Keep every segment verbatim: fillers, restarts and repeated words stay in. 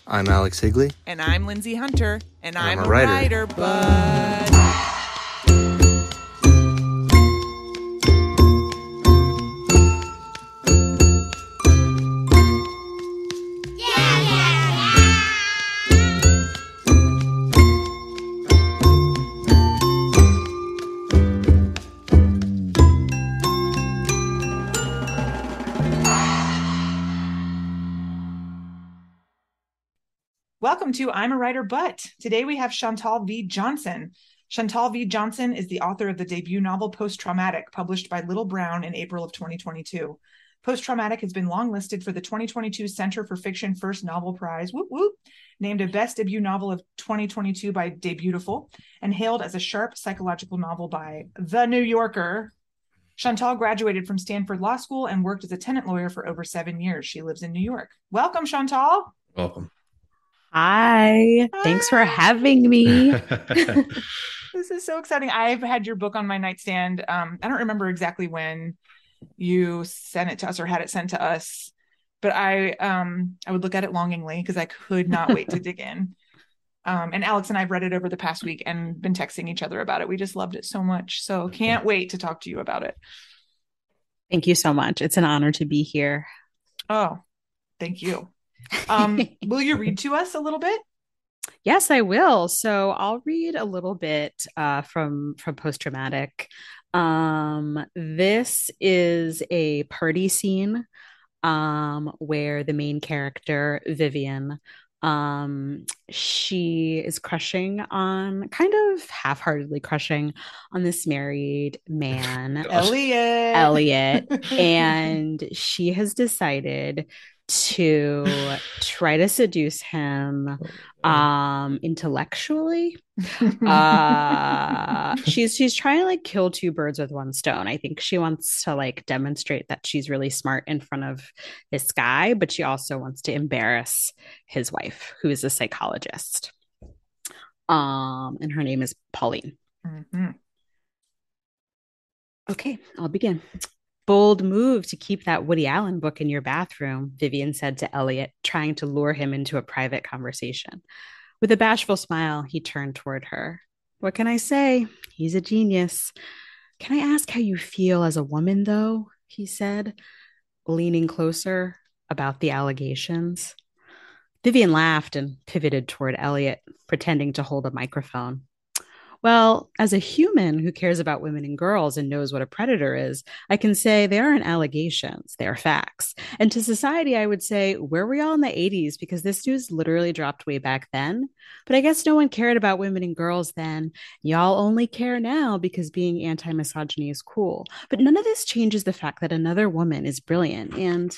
I'm Alex Higley. And I'm Lindsay Hunter. And, and I'm, I'm, a writer, writer but... Welcome to I'm a Writer But. Today we have Chantal V. Johnson. Chantal V. Johnson is the author of the debut novel Post-Traumatic, published by Little Brown in April of twenty twenty-two. Post-Traumatic has been longlisted for the twenty twenty-two Center for Fiction First Novel Prize, whoop, whoop, named a Best Debut Novel of twenty twenty-two by Debutiful, and hailed as a sharp psychological novel by The New Yorker. Chantal graduated from Stanford Law School and worked as a tenant lawyer for over seven years. She lives in New York. Welcome, Chantal. Welcome. Hi. Hi. Thanks for having me. This is so exciting. I've had your book on my nightstand. Um, I don't remember exactly when you sent it to us or had it sent to us, but I um, I would look at it longingly because I could not wait to dig in. Um, and Alex and I have read it over the past week and been texting each other about it. We just loved it so much. So can't wait to talk to you about it. Thank you so much. It's an honor to be here. Oh, thank you. Um, will you read to us a little bit? Yes, I will. So I'll read a little bit uh, from from Post-Traumatic. Um, this is a party scene um, where the main character, Vivian, um, she is crushing on, kind of half-heartedly crushing on this married man, Elliot. Elliot, and she has decided to try to seduce him um intellectually. uh she's she's trying to like kill two birds with one stone. I think she wants to like demonstrate that she's really smart in front of this guy, but she also wants to embarrass his wife, who is a psychologist, um and her name is Pauline. Mm-hmm. Okay, I'll begin. Bold move to keep that Woody Allen book in your bathroom, Vivian said to Elliot, trying to lure him into a private conversation. With a bashful smile, he turned toward her. What can I say? He's a genius. Can I ask how you feel as a woman, though? He said, leaning closer about the allegations. Vivian laughed and pivoted toward Elliot, pretending to hold a microphone. Well, as a human who cares about women and girls and knows what a predator is, I can say they aren't allegations, they are facts. And to society, I would say, where were y'all in the eighties? Because this news literally dropped way back then. But I guess no one cared about women and girls then. Y'all only care now because being anti-misogyny is cool. But none of this changes the fact that another woman is brilliant. And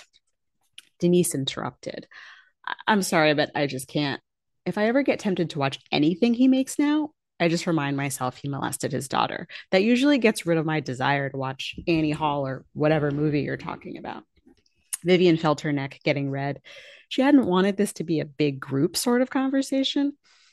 Denise interrupted. I- I'm sorry, but I just can't. If I ever get tempted to watch anything he makes now, I just remind myself he molested his daughter. That usually gets rid of my desire to watch Annie Hall or whatever movie you're talking about. Vivian felt her neck getting red. She hadn't wanted this to be a big group sort of conversation.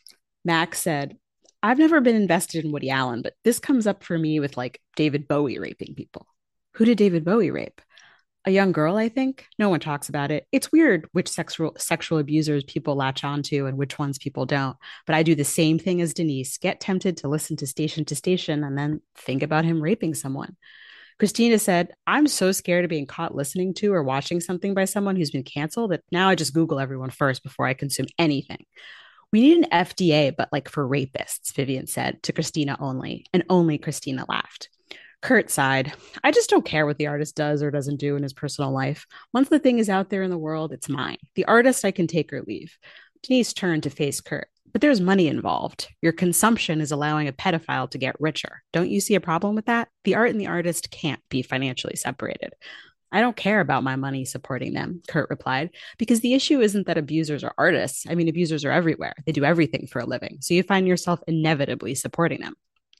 Max said, I've never been invested in Woody Allen, but this comes up for me with like David Bowie raping people. Who did David Bowie rape? A young girl, I think. No one talks about it. It's weird which sexual sexual abusers people latch onto and which ones people don't. But I do the same thing as Denise, get tempted to listen to Station to Station and then think about him raping someone. Christina said, I'm so scared of being caught listening to or watching something by someone who's been canceled that now I just Google everyone first before I consume anything. We need an F D A, but like for rapists, Vivian said to Christina only, and only Christina laughed. Kurt sighed. I just don't care what the artist does or doesn't do in his personal life. Once the thing is out there in the world, it's mine. The artist I can take or leave. Denise turned to face Kurt. But there's money involved. Your consumption is allowing a pedophile to get richer. Don't you see a problem with that? The art and the artist can't be financially separated. I don't care about my money supporting them, Kurt replied, because the issue isn't that abusers are artists. I mean, abusers are everywhere. They do everything for a living. So you find yourself inevitably supporting them.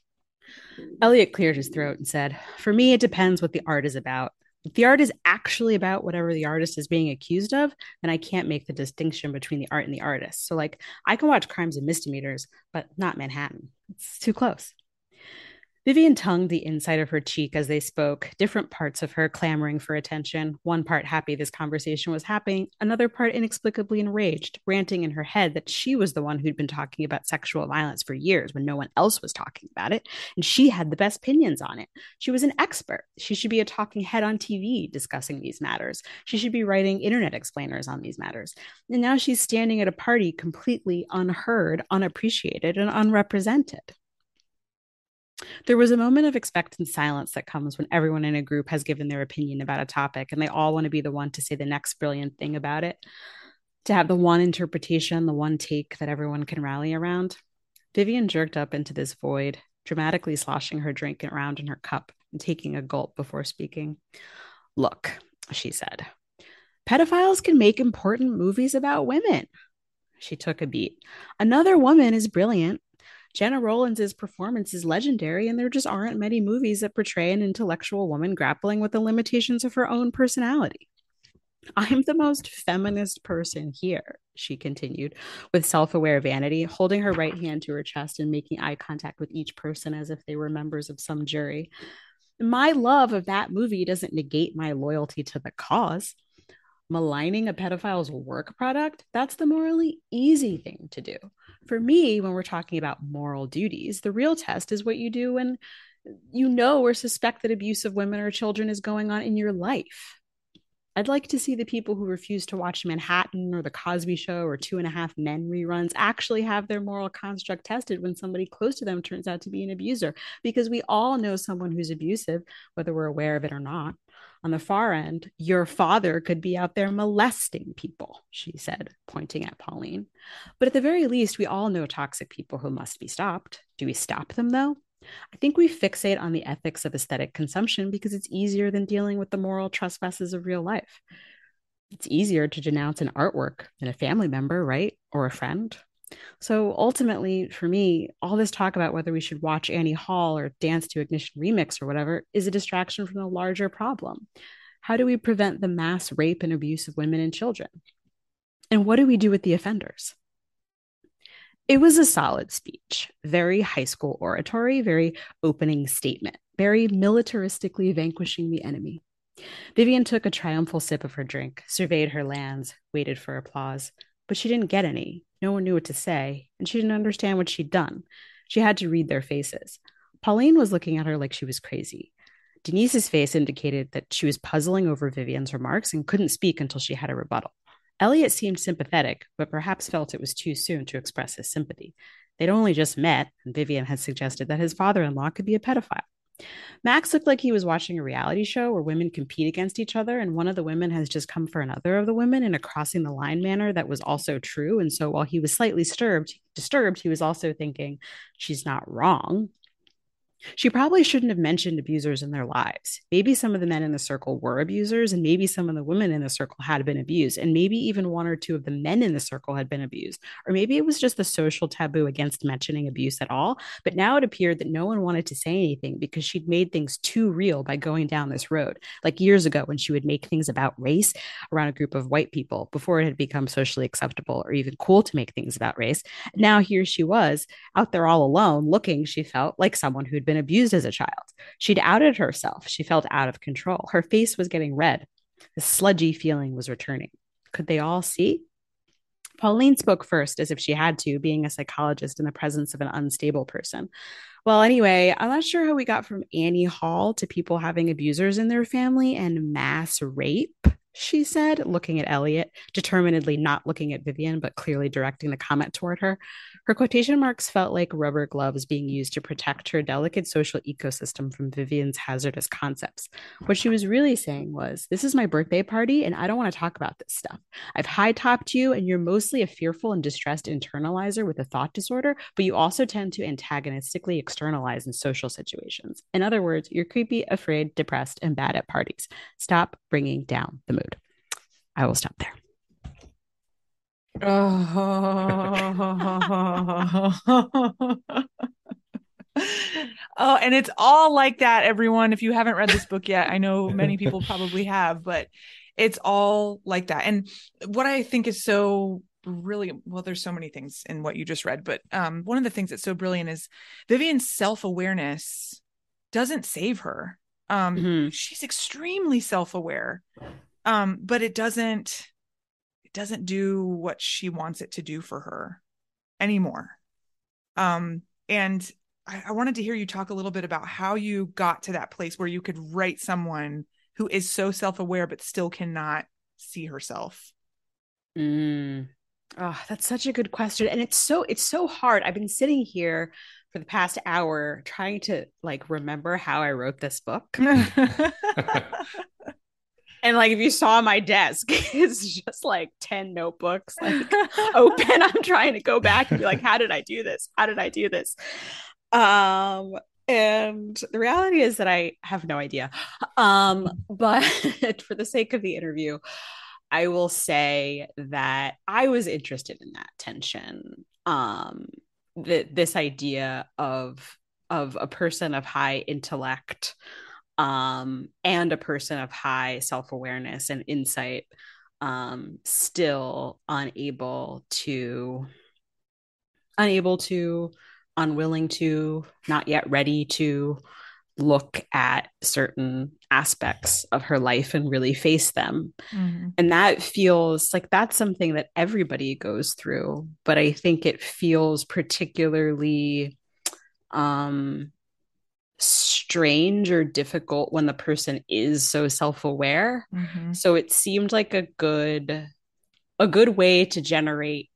Elliot cleared his throat and said, for me, it depends what the art is about. If the art is actually about whatever the artist is being accused of, then I can't make the distinction between the art and the artist. So, like, I can watch Crimes and Misdemeanors, but not Manhattan. It's too close. Vivian tongued the inside of her cheek as they spoke, different parts of her clamoring for attention. One part happy this conversation was happening, another part inexplicably enraged, ranting in her head that she was the one who'd been talking about sexual violence for years when no one else was talking about it, and she had the best opinions on it. She was an expert. She should be a talking head on T V discussing these matters. She should be writing internet explainers on these matters. And now she's standing at a party completely unheard, unappreciated, and unrepresented. There was a moment of expectant silence that comes when everyone in a group has given their opinion about a topic and they all want to be the one to say the next brilliant thing about it, to have the one interpretation, the one take that everyone can rally around. Vivian jerked up into this void, dramatically sloshing her drink around in her cup and taking a gulp before speaking. Look, she said, pedophiles can make important movies about women. She took a beat. Another woman is brilliant. Jenna Rollins' performance is legendary, and there just aren't many movies that portray an intellectual woman grappling with the limitations of her own personality. I'm the most feminist person here, she continued, with self-aware vanity, holding her right hand to her chest and making eye contact with each person as if they were members of some jury. My love of that movie doesn't negate my loyalty to the cause. Maligning a pedophile's work product, that's the morally easy thing to do. For me, when we're talking about moral duties, the real test is what you do when you know or suspect that abuse of women or children is going on in your life. I'd like to see the people who refuse to watch Manhattan or The Cosby Show or Two and a Half Men reruns actually have their moral construct tested when somebody close to them turns out to be an abuser, because we all know someone who's abusive, whether we're aware of it or not. On the far end, your father could be out there molesting people, she said, pointing at Pauline. But at the very least, we all know toxic people who must be stopped. Do we stop them, though? I think we fixate on the ethics of aesthetic consumption because it's easier than dealing with the moral trespasses of real life. It's easier to denounce an artwork than a family member, right? Or a friend. So ultimately, for me, all this talk about whether we should watch Annie Hall or dance to Ignition Remix or whatever is a distraction from the larger problem. How do we prevent the mass rape and abuse of women and children? And what do we do with the offenders? It was a solid speech, very high school oratory, very opening statement, very militaristically vanquishing the enemy. Vivian took a triumphal sip of her drink, surveyed her lands, waited for applause, but she didn't get any. No one knew what to say, and she didn't understand what she'd done. She had to read their faces. Pauline was looking at her like she was crazy. Denise's face indicated that she was puzzling over Vivian's remarks and couldn't speak until she had a rebuttal. Elliot seemed sympathetic, but perhaps felt it was too soon to express his sympathy. They'd only just met, and Vivian had suggested that his father-in-law could be a pedophile. Max looked like he was watching a reality show where women compete against each other, and one of the women has just come for another of the women in a crossing the line manner that was also true. And so while he was slightly disturbed, disturbed, he was also thinking, she's not wrong. She probably shouldn't have mentioned abusers in their lives. Maybe some of the men in the circle were abusers, and maybe some of the women in the circle had been abused, and maybe even one or two of the men in the circle had been abused. Or maybe it was just the social taboo against mentioning abuse at all. But now it appeared that no one wanted to say anything because she'd made things too real by going down this road. Like years ago when she would make things about race around a group of white people before it had become socially acceptable or even cool to make things about race. Now here she was out there all alone, looking, she felt, like someone who'd been abused as a child. She'd outed herself. She felt out of control. Her face was getting red. The sludgy feeling was returning. Could they all see? Pauline spoke first, as if she had to, being a psychologist in the presence of an unstable person. Well, anyway, I'm not sure how we got from Annie Hall to people having abusers in their family and mass rape, she said, looking at Elliot, determinedly not looking at Vivian, but clearly directing the comment toward her. Her quotation marks felt like rubber gloves being used to protect her delicate social ecosystem from Vivian's hazardous concepts. What she was really saying was, this is my birthday party, and I don't want to talk about this stuff. I've high-topped you, and you're mostly a fearful and distressed internalizer with a thought disorder, but you also tend to antagonistically externalize in social situations. In other words, you're creepy, afraid, depressed, and bad at parties. Stop bringing down the mood. I will stop there. Oh. Oh, and it's all like that, everyone. If you haven't read this book yet, I know many people probably have, but it's all like that. And what I think is so brilliant, well, there's so many things in what you just read, but um, one of the things that's so brilliant is Vivian's self-awareness doesn't save her. Um, Mm-hmm. she's extremely self-aware, um, but it doesn't it doesn't do what she wants it to do for her anymore. Um, and I, I wanted to hear you talk a little bit about how you got to that place where you could write someone who is so self-aware but still cannot see herself. Mm. Oh, that's such a good question. And it's so it's so hard. I've been sitting here for the past hour trying to like remember how I wrote this book. And like if you saw my desk, it's just like ten notebooks like open. I'm trying to go back and be like, how did I do this? How did I do this? Um, and the reality is that I have no idea. Um, but for the sake of the interview, I will say that I was interested in that tension. Um, that this idea of of a person of high intellect um, and a person of high self-awareness and insight um, still unable to unable to unwilling to not yet ready to look at certain aspects of her life and really face them. Mm-hmm. And that feels like that's something that everybody goes through, but I think it feels particularly um strange or difficult when the person is so self-aware. Mm-hmm. So it seemed like a good a good way to generate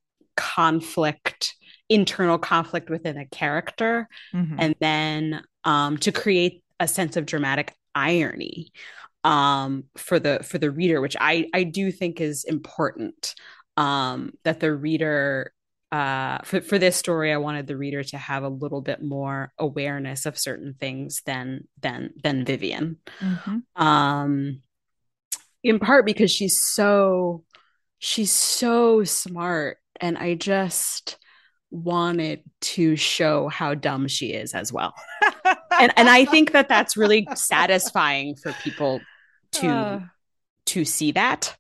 conflict, internal conflict within a character, Mm-hmm. and then um, to create a sense of dramatic irony um, for the for the reader, which I I do think is important. Um, that the reader uh, for for this story, I wanted the reader to have a little bit more awareness of certain things than than than Vivian. Mm-hmm. Um, in part because she's so she's so smart, and I just wanted to show how dumb she is as well. And and I think that that's really satisfying for people uh, to to see that.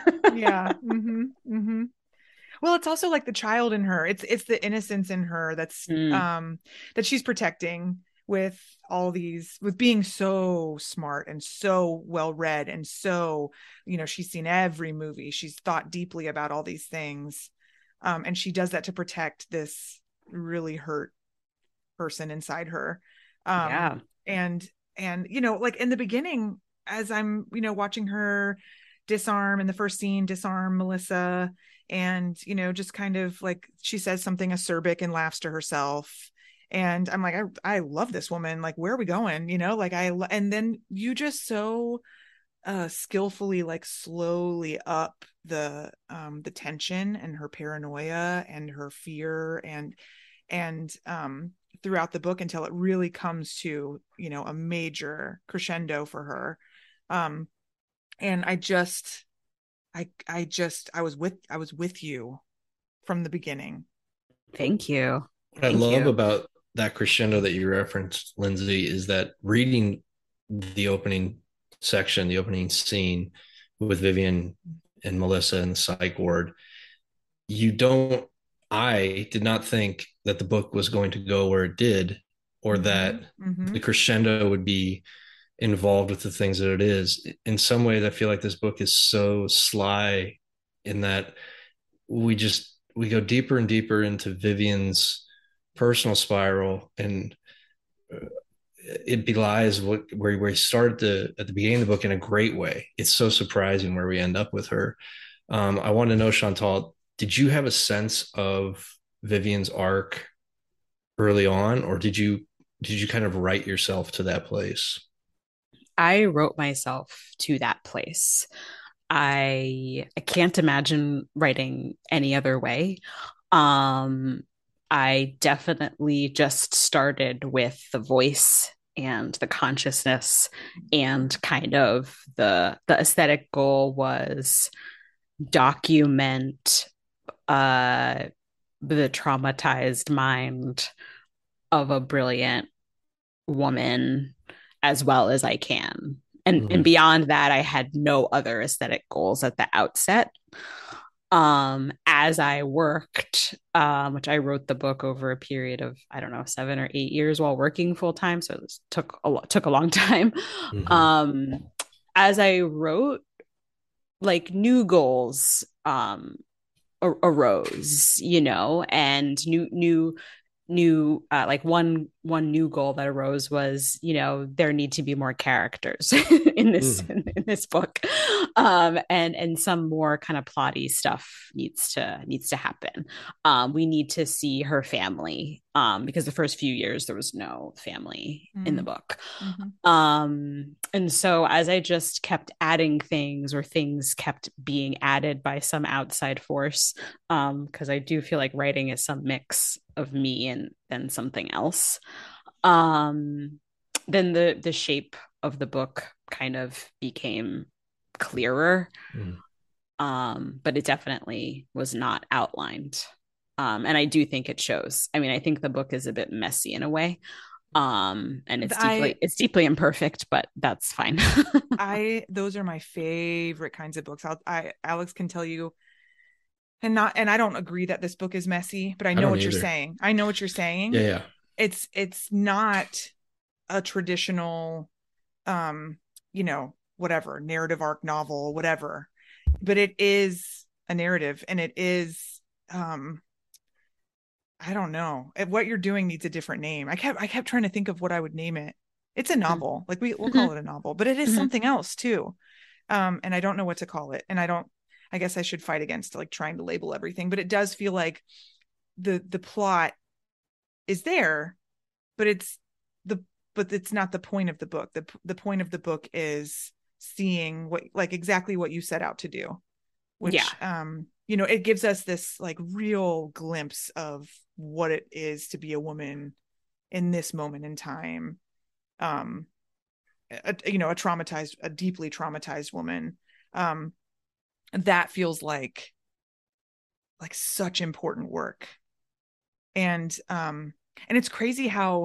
yeah. Mm-hmm. Mm-hmm. Well, it's also like the child in her. It's it's the innocence in her that's Mm, um that she's protecting with all these with being so smart and so well read and so, you know, she's seen every movie. She's thought deeply about all these things. Um, and she does that to protect this really hurt person inside her. Um, yeah. and and you know, like in the beginning, as I'm, you know, watching her disarm in the first scene, disarm Melissa, and you know, just kind of like she says something acerbic and laughs to herself. And I'm like, I, I love this woman. Like, where are we going? You know, like I, and then you just so uh skillfully like slowly up the um the tension and her paranoia and her fear and and um throughout the book until it really comes to, you know, a major crescendo for her. um and I just I I just I was with I was with you from the beginning. Thank you. What I Thank love you. about that crescendo that you referenced, Lindsay, is that reading the opening section, the opening scene with Vivian and Melissa in the psych ward, you don't, I did not think that the book was going to go where it did, or Mm-hmm. that Mm-hmm. the crescendo would be involved with the things that it is. In some ways, I feel like this book is so sly in that we just we go deeper and deeper into Vivian's personal spiral, and uh, it belies what where we started to, at the beginning of the book in a great way. It's so surprising where we end up with her. Um, I want to know, Chantal, did you have a sense of Vivian's arc early on, or did you did you kind of write yourself to that place? I wrote myself to that place. I I can't imagine writing any other way. Um, I definitely just started with the voice and the consciousness, and kind of the the aesthetic goal was document uh the traumatized mind of a brilliant woman as well as I can. And and Mm-hmm. beyond that, I had no other aesthetic goals at the outset. um, as I worked, um, which I wrote the book over a period of, I don't know, seven or eight years while working full time. So it was, took a lot, took a long time. Mm-hmm. Um, as I wrote, like new goals um, arose, you know, and new, new, new uh, like one one new goal that arose was, you know, there need to be more characters in this Mm. in, in this book, um and and some more kind of plotty stuff needs to needs to happen. Um we need to see her family, um because the first few years there was no family in the book. Mm-hmm. Um and so as I just kept adding things, or things kept being added by some outside force, um because I do feel like writing is some mix of me and then something else, um then the the shape of the book kind of became clearer. Mm. Um but it definitely was not outlined, um and I do think it shows. I mean, I think the book is a bit messy in a way, um and it's deeply I it's deeply imperfect, but that's fine. I those are my favorite kinds of books. I'll, I Alex can tell you, and not and I don't agree that this book is messy, but I I know don't what you're either. saying. I know what you're saying. Yeah, yeah. It's it's not a traditional um, you know, whatever, narrative arc novel, whatever. But it is a narrative, and it is um I don't know. What you're doing needs a different name. I kept I kept trying to think of what I would name it. It's a novel. Like we we'll call Mhm. it a novel, but it is Mhm. something else too. Um, and I don't know what to call it. And I don't I guess I should fight against like trying to label everything, but it does feel like the the plot is there, but it's the but it's not the point of the book. The the point of the book is seeing what, like, exactly what you set out to do, Yeah. which um you know, it gives us this like real glimpse of what it is to be a woman in this moment in time. Um a, you know, a traumatized, a deeply traumatized woman. Um that feels like like such important work. And um and it's crazy how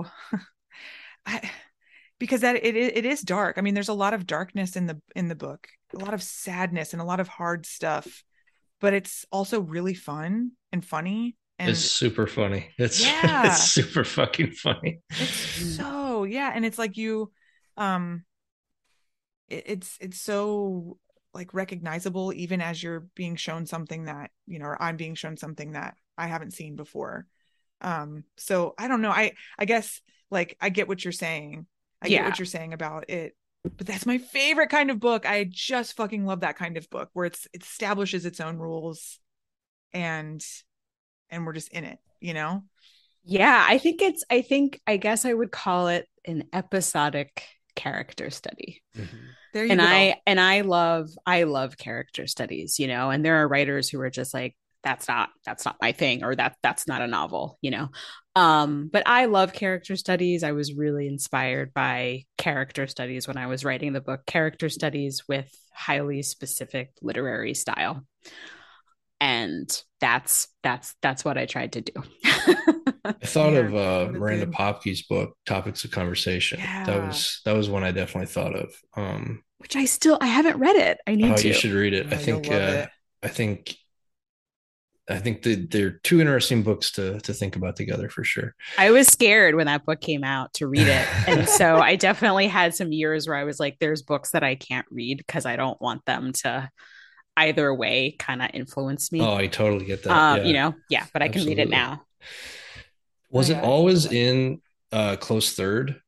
I, because that it it is dark. I mean, there's a lot of darkness in the in the book, a lot of sadness and a lot of hard stuff, but it's also really fun and funny. It's And super funny. It's it's yeah, super fucking funny. it's so, yeah, and it's like you um it, it's it's so like recognizable, even as you're being shown something that, you know, or I'm being shown something that I haven't seen before. Um so I don't know. I I guess, like, I get what you're saying. I get Yeah. what you're saying about it. But that's my favorite kind of book. I just fucking love that kind of book where it's it establishes its own rules, and and we're just in it, you know? Yeah, I think it's, I think, I guess I would call it an episodic character study. Mhm. There you And go. I, and I love, I love character studies, you know, and there are writers who are just like, that's not, that's not my thing, or that, that's not a novel, you know? Um, but I love character studies. I was really inspired by character studies when I was writing the book, character studies with highly specific literary style. And that's, that's, that's what I tried to do. I thought of Man, uh, what a Miranda good. Popke's book, Topics of Conversation. That Yeah. was that was one I definitely thought of. Um, Which I still, I haven't read it. I need oh, you to. should read it. I Oh, you'll think love uh, it. I think I think that they're two interesting books to to think about together for sure. I was scared when that book came out to read it. And so I definitely had some years where I was like, there's books that I can't read because I don't want them to either way kind of influence Oh, me. I totally get that. Um, you Yeah, know, yeah, but I can read it absolutely. now. Oh Was it yeah, it's always totally. in uh, close third?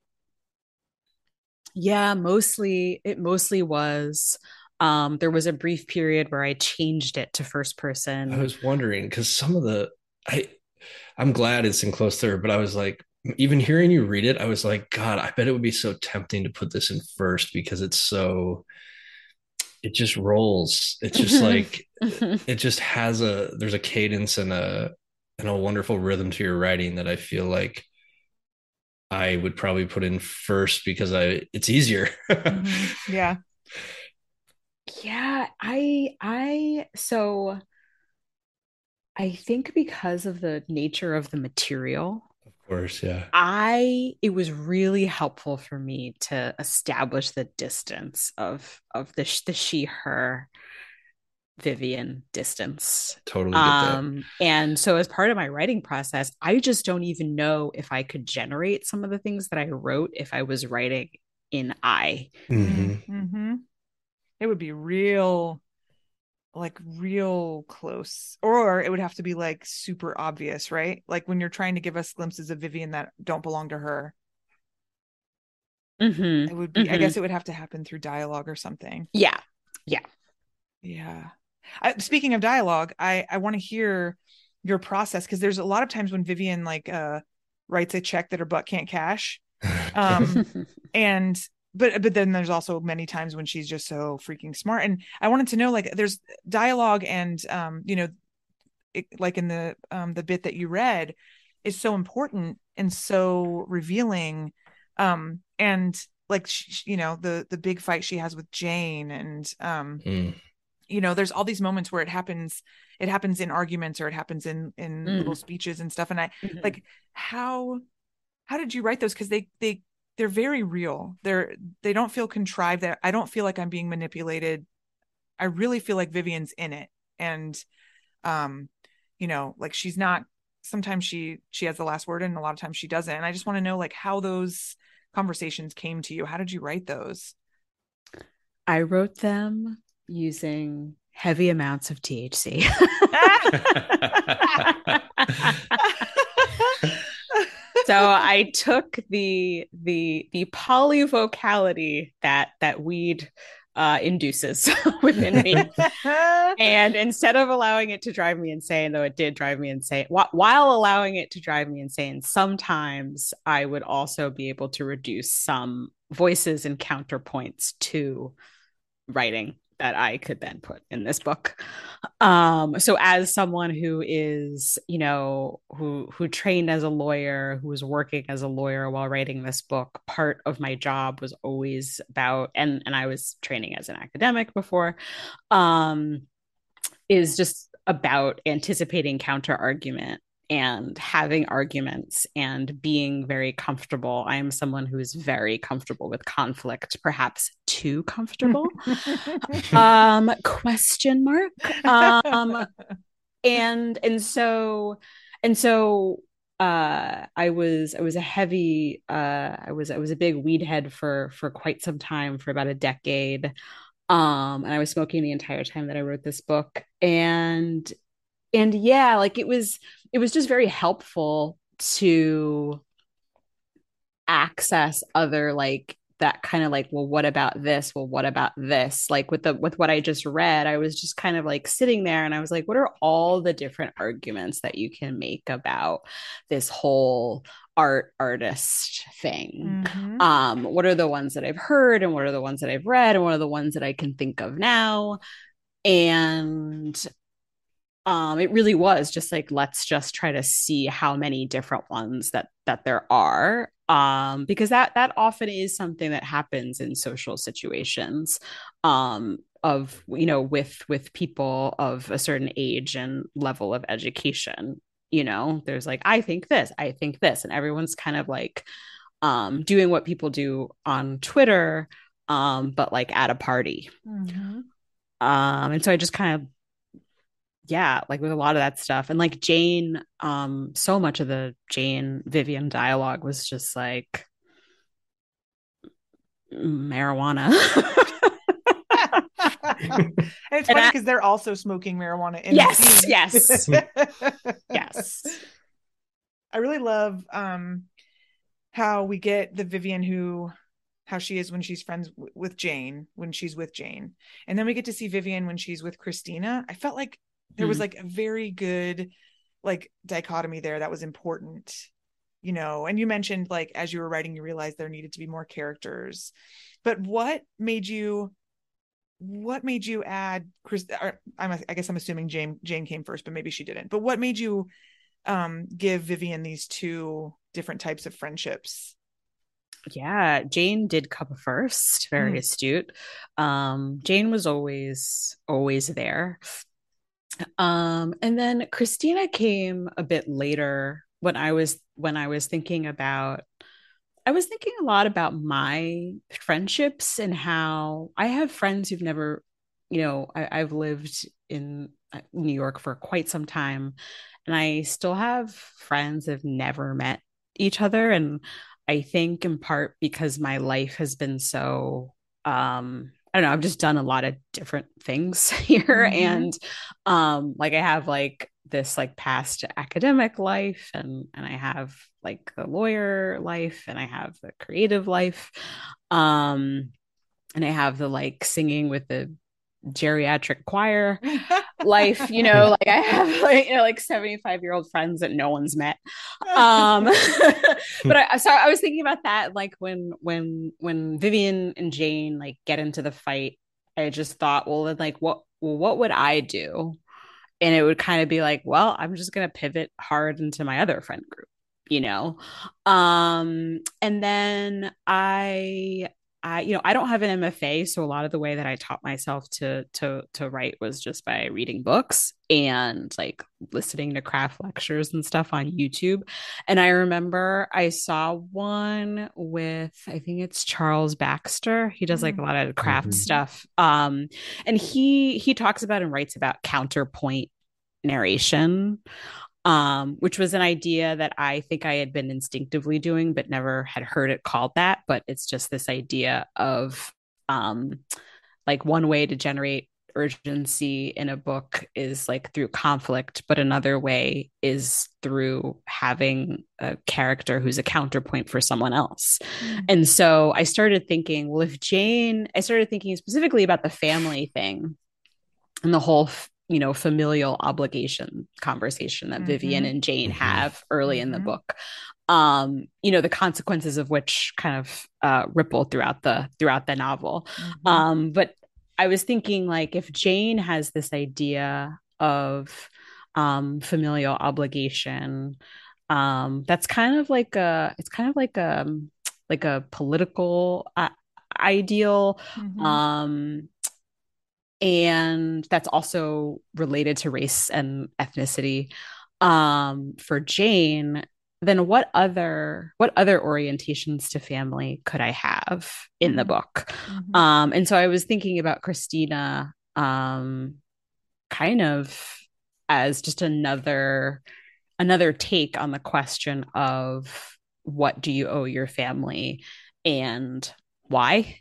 Yeah, mostly it mostly was. Um, there was a brief period where I changed it to first I person. was wondering because some of the I I'm glad it's in close third, but I was like, even hearing you read it, I was like, God, I bet it would be so tempting to put this in first because it's so it just rolls. It's just like it just has a there's a cadence and a and a wonderful rhythm to your writing that I feel like I would probably put in first because I it's easier. Mm-hmm. Yeah. Yeah, I I so I think because of the nature of the material, Of course, yeah. I it was really helpful for me to establish the distance of of the the she her Vivian distance. Totally get that. Um, and so as part of my writing process, I just don't even know if I could generate some of the things that I wrote if I was writing in I. Mm-hmm. Mm-hmm. It would be real, like real close, or it would have to be like super obvious, right? Like when you're trying to give us glimpses of Vivian that don't belong to her. Mm-hmm. It would be, I Mm-hmm. guess it would have to happen through dialogue or something. Yeah. Yeah. Yeah. I, speaking of dialogue, I I want to hear your process, because there's a lot of times when Vivian like uh writes a check that her butt can't cash. Um and but but then there's also many times when she's just so freaking smart. And I wanted to know, like, there's dialogue and um you know it, like in the um the bit that you read is so important and so revealing. Um and like she, you know the the big fight she has with Jane, and um Mm. you know there's all these moments where it happens it happens in arguments, or it happens in in little Mm. speeches and stuff. And I Mm-hmm. like, how how did you write those? Because they they they're very real. They're they don't feel contrived. That I don't feel like I'm being manipulated. I really feel like Vivian's in it. And um you know like she's not, sometimes she she has the last word and a lot of times she doesn't. And I just want to know, like, how those conversations came to you. How did you write those? I wrote them using heavy amounts of T H C. So I took the the the polyvocality that that weed uh, induces within me, and instead of allowing it to drive me insane, though it did drive me insane, wh- while allowing it to drive me insane, sometimes I would also be able to reduce some voices and counterpoints to writing that I could then put in this book. Um, so as someone who is, you know, who who trained as a lawyer, who was working as a lawyer while writing this book, part of my job was always about, and and I was training as an academic before, um, is just about anticipating counter argument and having arguments and being very comfortable. I am someone who is very comfortable with conflict, perhaps too comfortable. um, question mark. Um, and and so and so uh I was I was a heavy uh I was I was a big weed head for for quite some time, for about a decade. Um, and I was smoking the entire time that I wrote this book. And and yeah, like it was it was just very helpful to access other, like, that kind of like, well, what about this, well, what about this, like with the with what I just read, I was just kind of like sitting there and I was like, what are all the different arguments that you can make about this whole art artist thing? Mm-hmm. Um what are the ones that I've heard, and what are the ones that I've read, and what are the ones that I can think of now? And um it really was just like, let's just try to see how many different ones that that there are, um because that that often is something that happens in social situations, um of, you know, with with people of a certain age and level of education. You know, there's like, I think this, I think this, and everyone's kind of like um doing what people do on Twitter, um but like at a party. Mm-hmm. Um and so I just kind of, yeah, like with a lot of that stuff. And like Jane, um, so much of the Jane Vivian dialogue was just like marijuana. And it's And funny I, because they're also smoking marijuana in yes, the scene. yes, yes. I really love um how we get the Vivian who, how she is when she's friends w- with Jane, when she's with Jane. And then we get to see Vivian when she's with Christina. I felt like there was Hmm. like a very good like dichotomy there that was important, you know. And you mentioned, like, as you were writing, you realized there needed to be more characters. But what made you what made you add Chris? Or I'm, I guess I'm assuming Jane Jane came first, but maybe she didn't. But what made you um give Vivian these two different types of friendships? Yeah, Jane did come first, very Mm. astute. Um, Jane was always, always there. Um, and then Christina came a bit later, when I was when I was thinking about I was thinking a lot about my friendships and how I have friends who've never you know, I, I've lived in New York for quite some time, and I still have friends that have never met each other. And I think in part because my life has been so, um, I don't know, I've just done a lot of different things here. Mhm. And um, like I have like this like past academic life, and and I have like the lawyer life, and I have the creative life. Um, and I have the like singing with the geriatric choir life, you know, like I have like, you know, like seventy-five year old friends that no one's met. Um, but I, so I was thinking about that, like when, when, when Vivian and Jane like get into the fight, I just thought, well, then like, what, well, what would I do? And it would kind of be like, well, I'm just going to pivot hard into my other friend group, you know? Um, and then I, I, you know, I don't have an M F A, so a lot of the way that I taught myself to to to write was just by reading books and like listening to craft lectures and stuff on YouTube. And I remember I saw one with, I think it's Charles Baxter. He does like a lot of craft Mhm. stuff. Um, and he he talks about and writes about counterpoint narration, um, which was an idea that I think I had been instinctively doing, but never had heard it called that. But it's just this idea of um, like one way to generate urgency in a book is like through conflict, but another way is through having a character who's a counterpoint for someone else. Mm. And so I started thinking, well, if Jane, I started thinking specifically about the family thing and the whole you know familial obligation conversation that Mhm. Vivian and Jane Mhm. have early in the Mhm. book, um you know the consequences of which kind of uh ripple throughout the throughout the novel. Mhm. Um but I was thinking, like, if Jane has this idea of um familial obligation, um that's kind of like a it's kind of like a like a political uh, ideal, Mhm. um and that's also related to race and ethnicity, um for Jane, then what other what other orientations to family could I have in the Mhm. book? Mhm. Um and so I was thinking about Christina, um kind of as just another another take on the question of what do you owe your family and why.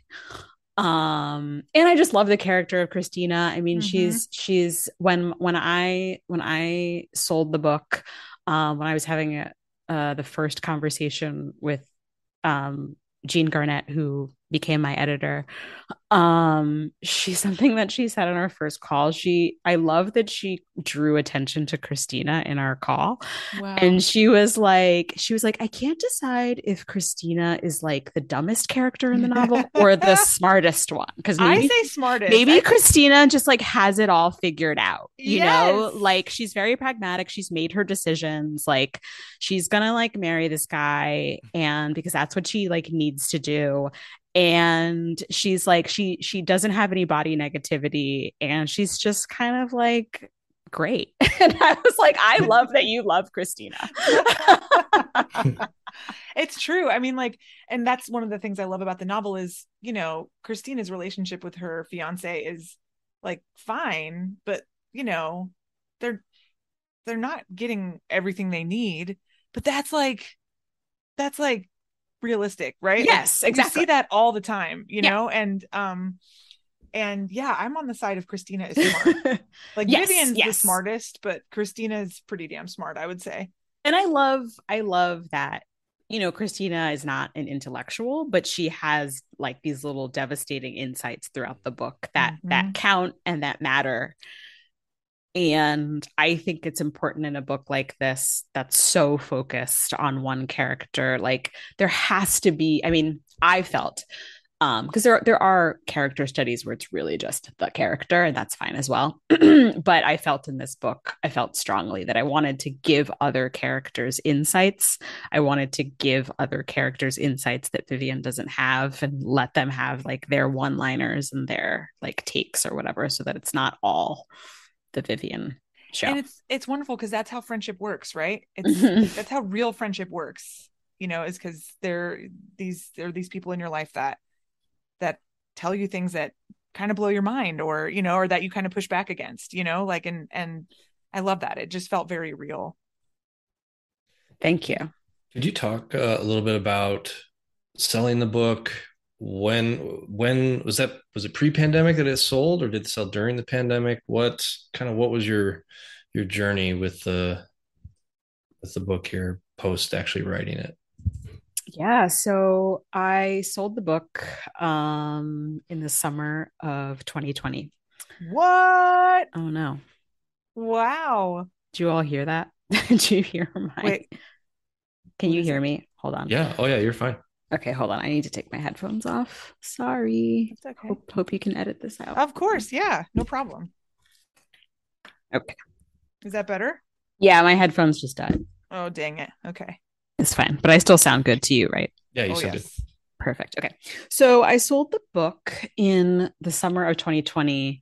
Um and I just love the character of Christina. I mean, Mhm. she's she's when when I when I sold the book, um when I was having a, uh the first conversation with um Jean Garnett, who became my editor, um she's something that she said on our first call. She I love that she drew attention to Christina in our call. Wow. And she was like, she was like, I can't decide if Christina is like the dumbest character in the novel or the smartest one. Because I maybe, say smartest. maybe I, Christina just like has it all figured out, you know, yes. like she's very pragmatic. She's made her decisions. Like she's gonna like marry this guy, and because that's what she like needs to do. And she's like, she she doesn't have any body negativity, and she's just kind of like great. And I was like, I love that you love Christina. It's true. I mean, like, and that's one of the things I love about the novel is, you know, Christina's relationship with her fiance is like fine, but you know, they're they're not getting everything they need. But that's like that's like realistic, right? Yes, Like you exactly. see that all the time, you Yeah. know, and um and yeah, I'm on the side of Christina is smart. Like Yes, Vivian's the yes. smartest, but Christina's pretty damn smart, I would say. And I love, I love that, you know, Christina is not an intellectual, but she has like these little devastating insights throughout the book that Mhm. that count and that matter. And I think it's important in a book like this that's so focused on one character. Like there has to be, I mean, I felt um because there there are character studies where it's really just the character, and that's fine as well. But I felt in this book, I felt strongly that I wanted to give other characters insights. I wanted to give other characters insights that Vivian doesn't have, and let them have like their one-liners and their like takes or whatever, so that it's not all the Vivian show. And it's it's wonderful because that's how friendship works, right? It's that's how real friendship works, you know, is because there these there are these people in your life that that tell you things that kind of blow your mind, or, you know, or that you kind of push back against, you know, like, and, and I love that. It just felt very real. Thank you. Could you talk uh, a little bit about selling the book? When when was that? Was it pre-pandemic that it sold, or did it sell during the pandemic? What kind of what was your your journey with the with the book here post actually writing it? Yeah, so I sold the book um in the summer of twenty twenty. What? Oh no. Wow. Did you all hear that? Did you hear my Wait, Can what you is hear it? me? Hold on. Yeah. Oh yeah, you're fine. Okay, hold on. I need to take my headphones off. Sorry. It's okay. Hope hope you can edit this out. Of course. Yeah. No problem. Okay. Is that better? Yeah, my headphones just died. Oh, dang it. Okay. It's fine, but I still sound good to you, right? Yeah, you Oh, sound yes. Perfect. Okay. So I sold the book in the summer of twenty twenty.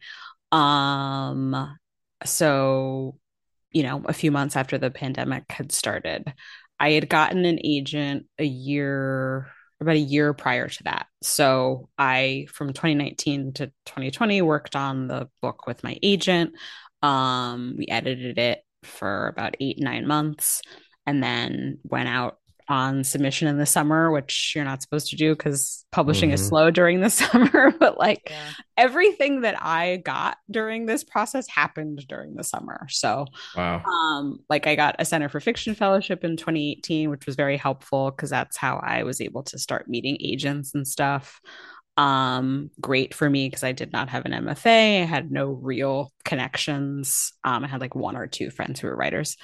Um, so, you know, a few months after the pandemic had started. I had gotten an agent a year, about a year prior to that. So I, from twenty nineteen to twenty twenty, worked on the book with my agent. Um, we edited it for about eight, nine months and then went out on submission in the summer, which you're not supposed to do because publishing is good. slow during the summer. But like Yeah. everything that I got during this process happened during the summer. So, Wow. um, like I got a Center for Fiction Fellowship in twenty eighteen, which was very helpful because that's how I was able to start meeting agents and stuff. Um, great for me because I did not have an M F A. I had no real connections. Um, I had like one or two friends who were writers.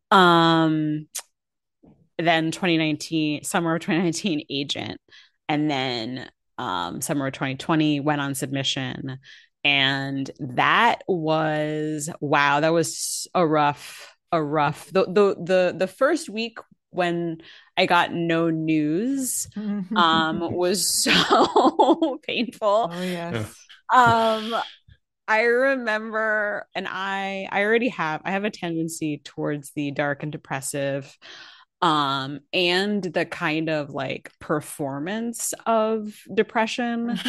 Um, then twenty nineteen, summer of twenty nineteen, agent, and then um, summer of twenty twenty went on submission, and that was wow, that was a rough, a rough. The the the the first week when I got no news um was so painful. Oh, yes. Um I remember, and I I already have I have a tendency towards the dark and depressive, um, and the kind of like performance of depression.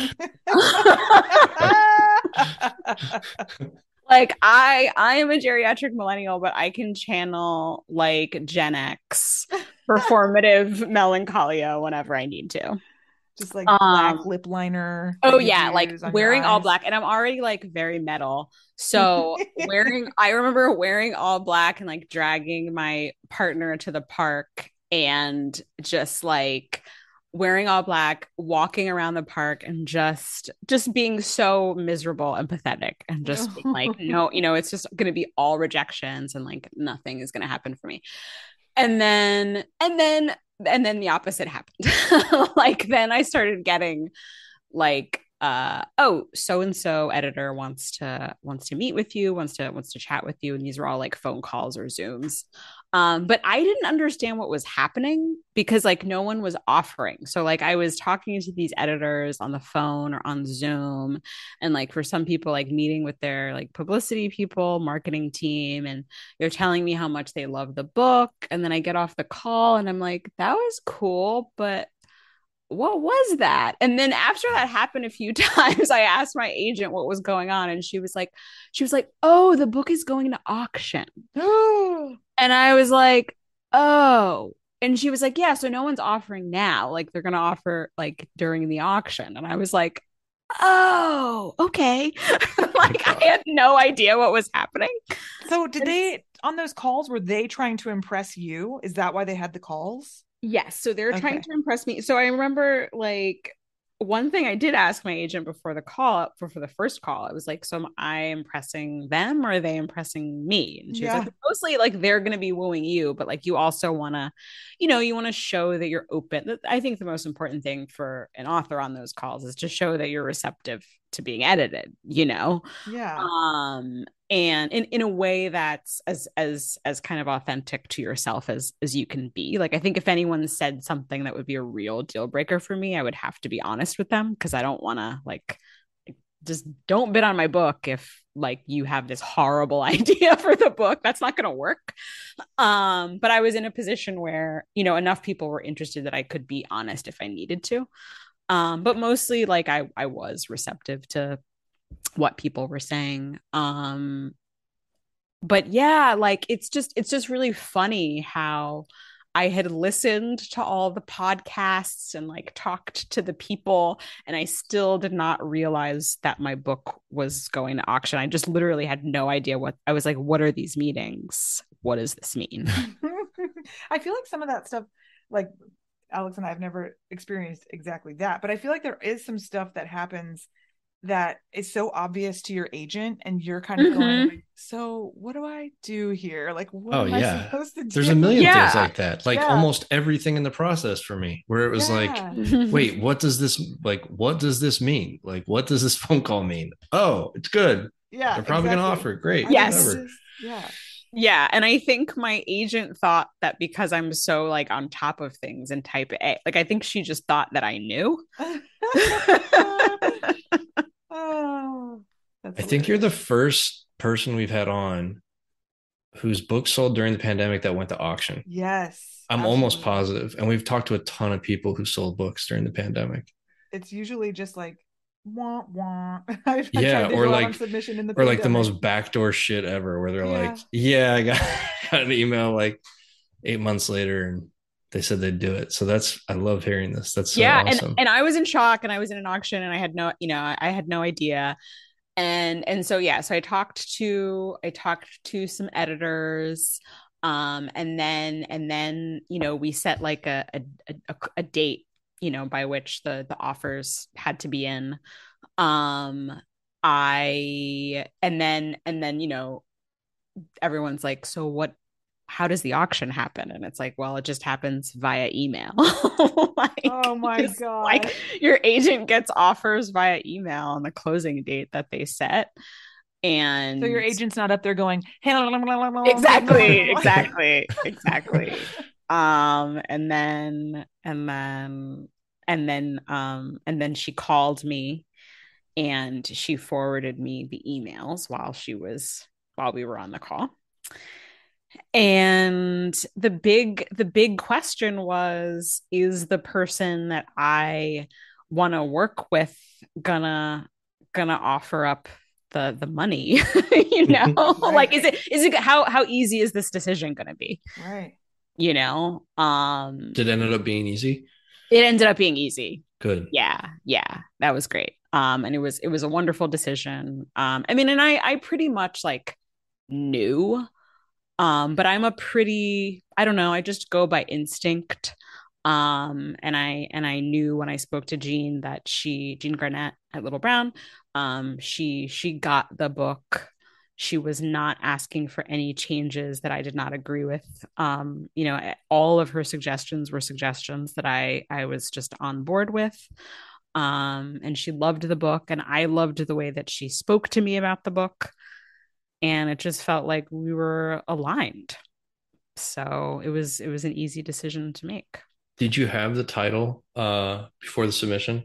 Like I I am a geriatric millennial, but I can channel like Gen X performative melancholia whenever I need to. Just like black Um, lip liner Oh that you yeah, like use on your wearing all eyes. black, and I'm already like very metal. So wearing, I remember wearing all black and like dragging my partner to the park and just like wearing all black, walking around the park and just just being so miserable and pathetic and just being like, no, you know, it's just gonna be all rejections and like nothing is gonna happen for me. And then and then and then the opposite happened. Like then I started getting like uh oh, so and so editor wants to wants to meet with you, wants to wants to chat with you, and these were all like phone calls or Zooms. Um but I didn't understand what was happening because like no one was offering. So like I was talking to these editors on the phone or on Zoom, and like for some people like meeting with their like publicity people, marketing team, and they're telling me how much they love the book, and then I get off the call and I'm like, that was cool, but what was that? And then after that happened a few times, I asked my agent what was going on, and she was like, she was like, "Oh, the book is going to auction." And I was like, "Oh." And she was like, "Yeah, so no one's offering now. Like they're going to offer like during the auction." And I was like, "Oh, okay." Like I had no idea what was happening. So did they, on those calls, were they trying to impress you? Is that why they had the calls? Yes, so they're Okay. trying to impress me. So I remember like one thing I did ask my agent before the call for, for the first call. I was like, so am I impressing them or are they impressing me? And she was Yeah. like, mostly like they're gonna be wooing you, but like you also wanna, you know, you want to show that you're open. I think the most important thing for an author on those calls is to show that you're receptive to being edited, you know? Yeah. Um and in, in a way that's as as as kind of authentic to yourself as as you can be. Like I think if anyone said something that would be a real deal breaker for me, I would have to be honest with them because I don't want to like just don't bid on my book if like you have this horrible idea for the book. That's not going to work. Um but I was in a position where, you know, enough people were interested that I could be honest if I needed to. Um but mostly like I I was receptive to what people were saying. Um, but yeah, like it's just it's just really funny how I had listened to all the podcasts and like talked to the people, and I still did not realize that my book was going to auction. I just literally had no idea what I was like, what are these meetings? What does this mean? I feel like some of that stuff, like Alex and I have never experienced exactly that, but I feel like there is some stuff that happens that is so obvious to your agent, and you're kind of going, Mm-hmm. like, so what do I do here? Like, what Oh am I yeah. supposed to There's do? a million things Yeah. like that. Like Yeah. almost everything in the process for me, where it was like, Yeah. wait, what does this like what does this mean? Like what does this phone call mean? Oh, it's good. Yeah, They're probably gonna exactly. offer it. Great, I don't know Yes. whatever. this. Yeah. Yeah, and I think my agent thought that because I'm so like on top of things in type A, like I think she just thought that I knew. Oh, that's I think you're hilarious. the first person we've had on whose book sold during the pandemic that went to auction. Yes, I'm almost absolutely. positive. And we've talked to a ton of people who sold books during the pandemic. It's usually just like wah wah. I, I Yeah, tried to or go out on like submission in the or like the pandemic. most backdoor shit ever where they're like, Yeah. yeah, I got, got an email like eight months later and they said they'd do it. So that's I love hearing this. That's so Yeah, and awesome. and I was in shock, and I was in an auction, and I had no, you know, I had no idea. And and so yeah, so I talked to I talked to some editors, um and then and then you know, we set like a a, a, a date, you know, by which the the offers had to be in. Um I and then and then you know, everyone's like, so what, how does the auction happen? And it's like, well, it just happens via email. Like, Oh my just like God. your agent gets offers via email on the closing date that they set. So your And agent's not up there going, exactly, exactly, exactly. Um, and then and then and then um and then she called me, and she forwarded me the emails while she was while we were on the call. And the big the big question was, is the person that I want to work with gonna gonna offer up the the money? You know, like Right. is it is it how how easy is this decision gonna be? Right. You know, um Did it end up being easy? it ended up being easy. Good. Yeah, yeah, that was great. Um and it was it was a wonderful decision. um I mean, and i i pretty much like knew. Um, but I'm a pretty, I don't know, I just go by instinct. Um, and I and I knew when I spoke to Jean that she, Jean Garnett at Little Brown, um, she she got the book. She was not asking for any changes that I did not agree with. Um, you know, all of her suggestions were suggestions that I I was just on board with. Um, and she loved the book, and I loved the way that she spoke to me about the book, and it just felt like we were aligned. So it was it was an easy decision to make. Did you have the title uh before the submission?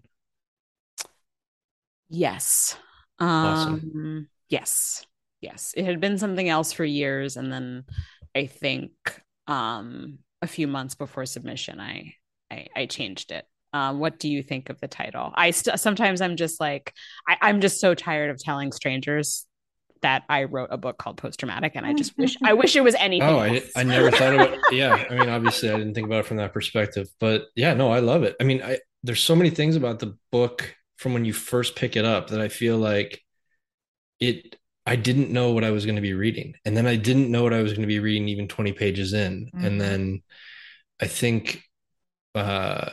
Yes. Awesome. Um yes. Yes. It had been something else for years, and then I think um a few months before submission I I, I changed it. Um, what do you think of the title? I st- sometimes I'm just like I, I'm just so tired of telling strangers that I wrote a book called Post Traumatic, and I just wish I wish it was Oh, anything I else. I never thought about yeah. I mean, obviously I didn't think about it from that perspective, but yeah, no, I love it. I mean, I there's so many things about the book from when you first pick it up that I feel like it I didn't know what I was going to be reading. And then I didn't know what I was going to be reading even twenty pages in. And Mm-hmm. then I think uh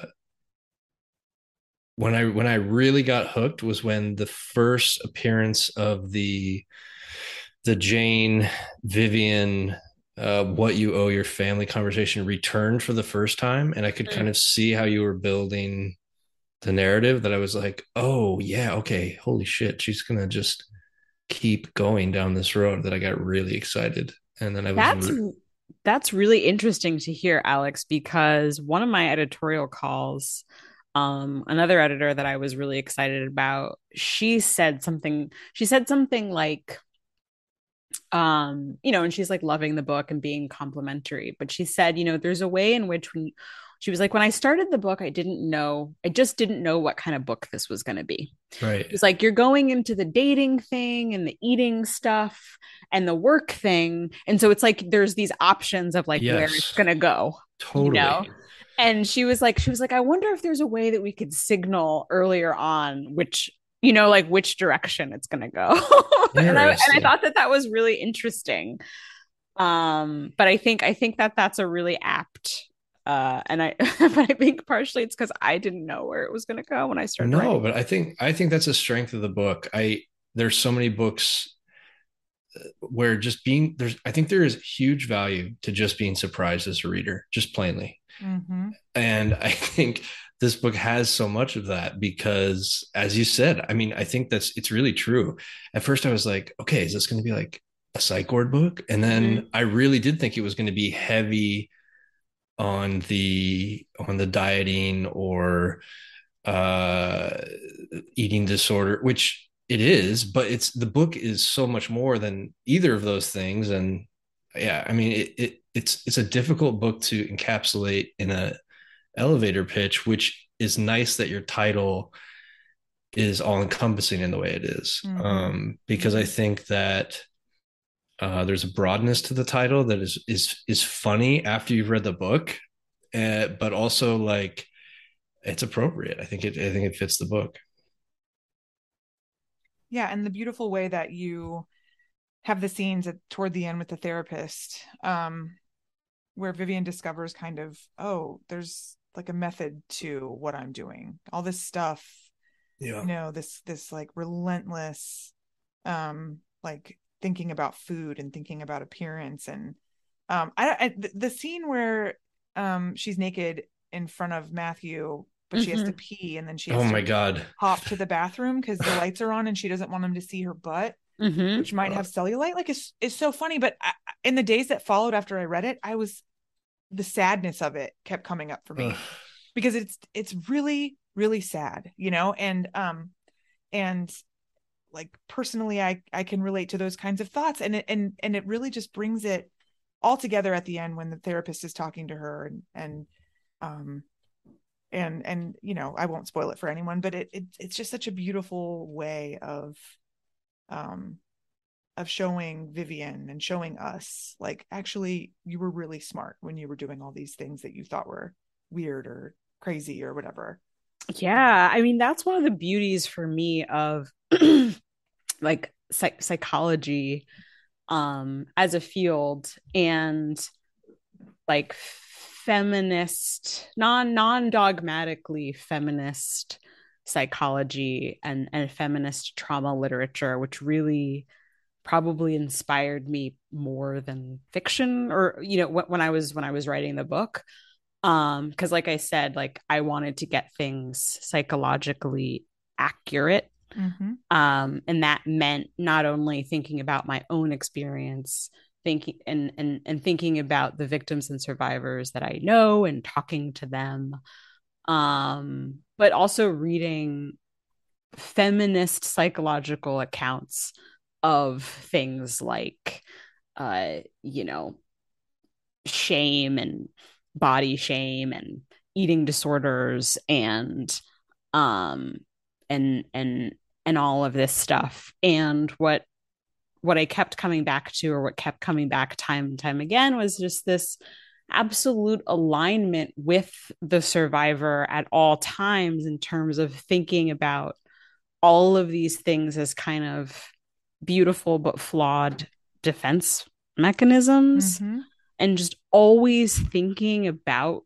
when I when I really got hooked was when the first appearance of the the Jane Vivian uh, what you owe your family conversation returned for the first time, and I could kind Right. of see how you were building the narrative. That I was like, oh yeah, okay, holy shit, she's gonna just keep going down this road. That I got really excited, and then I was That's that's really interesting to hear, Alex, because one of my editorial calls, um, another editor that I was really excited about, she said something, she said something like, um, you know, and she's like loving the book and being complimentary, but she said, you know, there's a way in which when She was like, when I started the book, I didn't know, I just didn't know what kind of book this was going to be. Right. It was like, you're going into the dating thing and the eating stuff and the work thing. And so it's like, there's these options of like where it's Yes. going to go, you know? Totally. And she was like, she was like, I wonder if there's a way that we could signal earlier on which, you know, like which direction it's going to go. and I, and I Interesting. thought that that was really interesting. Um, but I think, I think that that's a really apt, uh, and I, but I think partially it's because I didn't know where it was going to go when I started No, writing. but I think I think that's a strength of the book. I there's so many books where just being there's I think there is huge value to just being surprised as a reader, just plainly. Mm-hmm. And I think this book has so much of that because, as you said, I mean, I think that's it's really true. At first, I was like, okay, is this going to be like a psych ward book? And then Mm-hmm. I really did think it was going to be heavy on the on the dieting or uh eating disorder, which it is, but it's the book is so much more than either of those things. And yeah, I mean, it, it it's it's a difficult book to encapsulate in a elevator pitch, which is nice that your title is all encompassing in the way it is. Mm-hmm. Um, because I think that uh, there's a broadness to the title that is is is funny after you've read the book, uh, but also like it's appropriate. I think it I think it fits the book. Yeah, and the beautiful way that you have the scenes at, toward the end with the therapist, um, where Vivian discovers kind of, oh, there's like a method to what I'm doing. All this stuff, Yeah. you know, this this like relentless, um, like thinking about food and thinking about appearance, and um, I, I the, the scene where um she's naked in front of Matthew, but she has to Mm-hmm. pee, and then she Oh has my to God. hop to the bathroom because the lights are on and she doesn't want him to see her butt, Mm-hmm. which might Uh, have cellulite. Like it's it's so funny, but I, in the days that followed after I read it, I was the sadness of it kept coming up for uh, me because it's it's really really sad, you know, and um and like personally I I can relate to those kinds of thoughts, and it and and it really just brings it all together at the end when the therapist is talking to her, and and um and and you know, I won't spoil it for anyone, but it, it it's just such a beautiful way of um of showing Vivian and showing us like actually you were really smart when you were doing all these things that you thought were weird or crazy or whatever. Yeah, I mean that's one of the beauties for me of like psych- psychology um as a field, and like feminist, non non-dogmatically feminist psychology and and feminist trauma literature, which really probably inspired me more than fiction, or you know, when I was when I was writing the book. Um because like I said, like I wanted to get things psychologically accurate. Mm-hmm. Um and that meant not only thinking about my own experience, thinking and and and thinking about the victims and survivors that I know and talking to them, um but also reading feminist psychological accounts of things like uh you know, shame and body shame and eating disorders and um and and and all of this stuff. And what what I kept coming back to, or what kept coming back time and time again, was just this absolute alignment with the survivor at all times in terms of thinking about all of these things as kind of beautiful but flawed defense mechanisms, Mm-hmm. and just always thinking about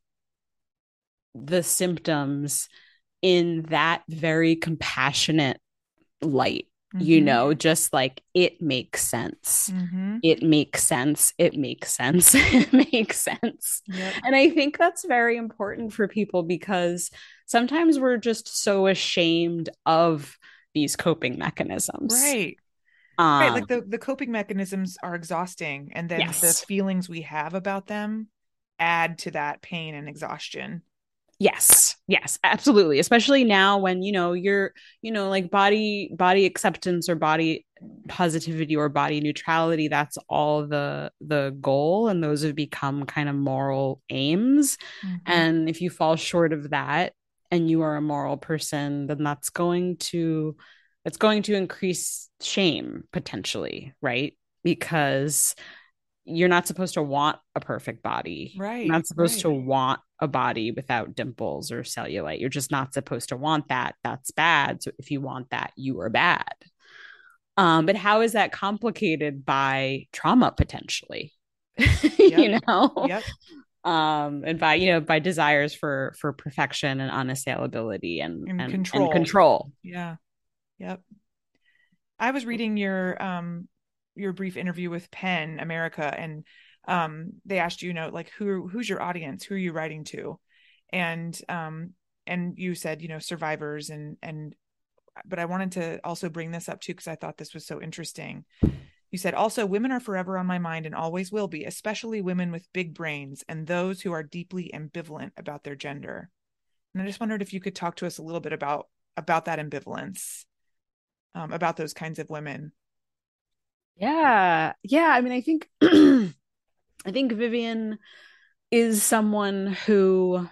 the symptoms in that very compassionate light. You Mm-hmm. know, just like it makes sense. Mm-hmm. It makes sense. It makes sense. It makes sense. Yep. And I think that's very important for people because sometimes we're just so ashamed of these coping mechanisms. Right. Right. Um, Like the, the coping mechanisms are exhausting, and then the yes. feelings we have about them add to that pain and exhaustion. Yes, yes, absolutely. Especially now when, you know, you're, you know, like body body acceptance or body positivity or body neutrality, that's all the the goal. And those have become kind of moral aims. Mm-hmm. And if you fall short of that and you are a moral person, then that's going to it's going to increase shame potentially, right? Because you're not supposed to want a perfect body. You're Right, not supposed right. to want a body without dimples or cellulite. You're just not supposed to want that. That's bad. So if you want that, you are bad. Um, but how is that complicated by trauma potentially? Yep. you know? Yep. Um, and by, you know, by desires for for perfection and unassailability and And and and control. control. Yeah. Yep. I was reading your um your brief interview with Penn America, and um they asked you, you know, like who who's your audience? Who are you writing to? And um and you said, you know, survivors, and and but I wanted to also bring this up too because I thought this was so interesting. You said also women are forever on my mind and always will be, especially women with big brains and those who are deeply ambivalent about their gender. And I just wondered if you could talk to us a little bit about about that ambivalence, um, about those kinds of women. Yeah. Yeah. I mean, I think I think Vivian is someone who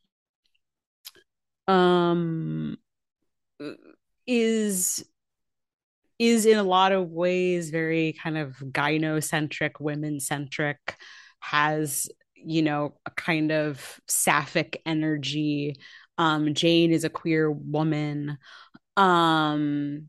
um is is in a lot of ways very kind of gynocentric, women centric, has, you know, a kind of sapphic energy. Um, Jane is a queer woman. Um,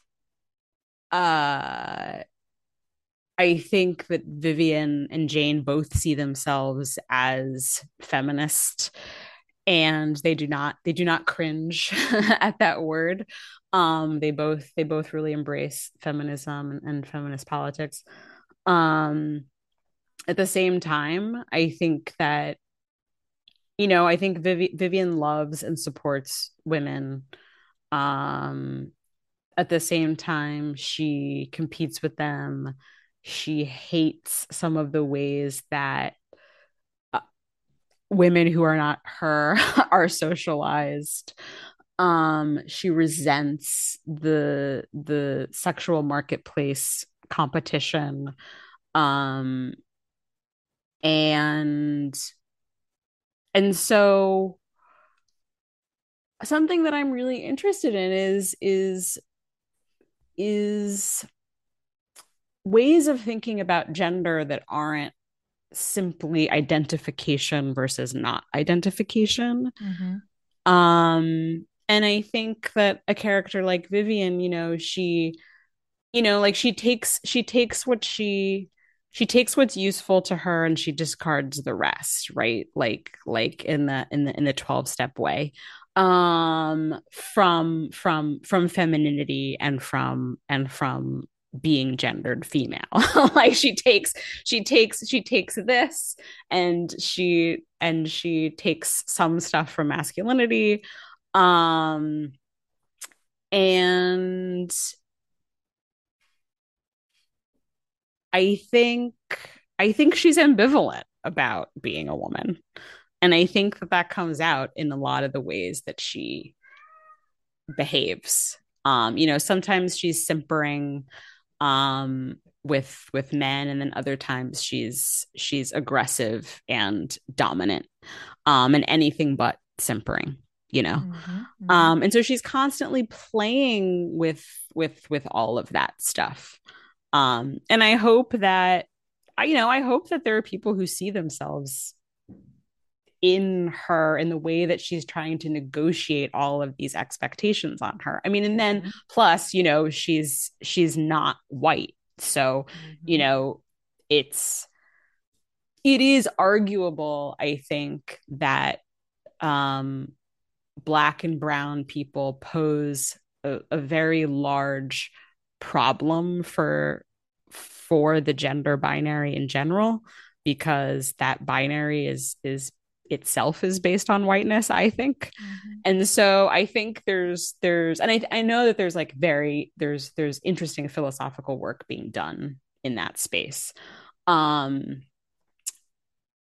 uh, I think that Vivian and Jane both see themselves as feminist, and they do not they do not cringe at that word. Um, they both they both really embrace feminism and, and feminist politics. Um, at the same time, I think that, you know, I think Vivi- Vivian loves and supports women. Um, at the same time, she competes with them. She hates some of the ways that uh, women who are not her are socialized. Um, she resents the the sexual marketplace competition. Um, and and so something that I'm really interested in is is is ways of thinking about gender that aren't simply identification versus not identification. Mm-hmm. Um, and I think that a character like Vivian, you know, she, you know, like she takes she takes what she she takes what's useful to her and she discards the rest, right? Like like in the in the in the twelve step way. Um from from from femininity and from and from being gendered female. Like she takes she takes she takes this and she and she takes some stuff from masculinity. Um and I think I think she's ambivalent about being a woman. And I think that that comes out in a lot of the ways that she behaves. Um, you know, sometimes she's simpering um with with men, and then other times she's she's aggressive and dominant. Um, and anything but simpering, you know. Mm-hmm. Mm-hmm. Um, and so she's constantly playing with with with all of that stuff. Um, and I hope that, you know, I hope that there are people who see themselves in her, in the way that she's trying to negotiate all of these expectations on her. I mean, and then Mm-hmm. plus, you know, she's she's not white. So, you Mm-hmm. know, it's it is arguable, I think, that um black and brown people pose a, a very large problem for for the gender binary in general, because that binary is is itself is based on whiteness, I think. Mm-hmm. And so I think there's there's and I, I know that there's like very there's there's interesting philosophical work being done in that space. Um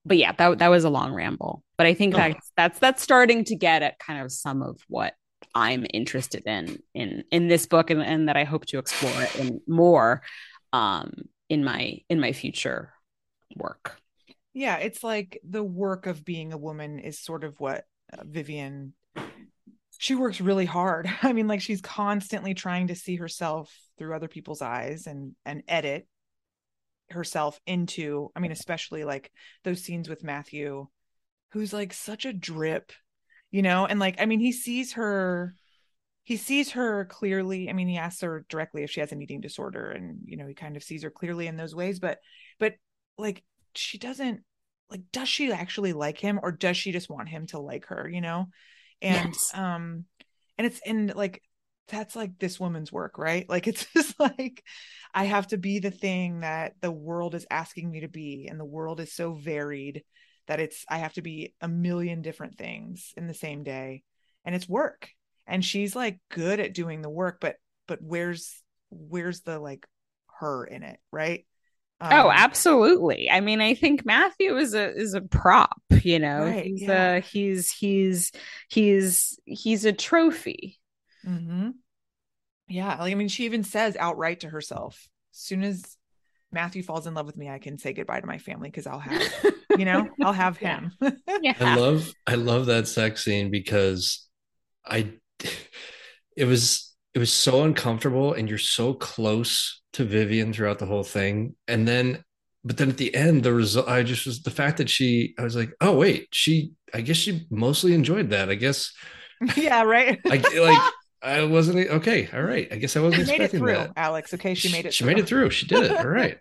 but yeah, that that was a long ramble. But I think that Oh, that's that's starting to get at kind of some of what I'm interested in in in this book, and, and that I hope to explore it in more um in my in my future work. Yeah, it's like the work of being a woman is sort of what uh, Vivian, she works really hard. I mean, like she's constantly trying to see herself through other people's eyes and and edit herself into, I mean, especially like those scenes with Matthew, who's like such a drip, you know, and like, I mean, he sees her, he sees her clearly. I mean, he asks her directly if she has an eating disorder, and you know, he kind of sees her clearly in those ways, but but like she doesn't, like, does she actually like him, or does she just want him to like her, you know? And Yes. um and it's and like that's like this woman's work, right? Like it's just like I have to be the thing that the world is asking me to be, and the world is so varied that it's I have to be a million different things in the same day, and it's work. And she's like good at doing the work, but but where's where's the like her in it, right? Oh, um absolutely. I mean, I think Matthew is a is a prop, you know. right, He's yeah. uh he's he's he's he's a trophy. Mm-hmm. Yeah, like I mean, she even says outright to herself, as soon as Matthew falls in love with me, I can say goodbye to my family because I'll have, you know, I'll have Yeah. him. I Yeah. love I love that sex scene because I it was it was so uncomfortable, and you're so close to Vivian throughout the whole thing. And then but then at the end, the result, I just was the fact that she I was like, oh wait, she I guess she mostly enjoyed that. I guess Yeah, right. I like I wasn't okay. All right. I guess I wasn't She made it expecting through, that. Alex. Okay, she She, made it she through. made it through. She did it. All right.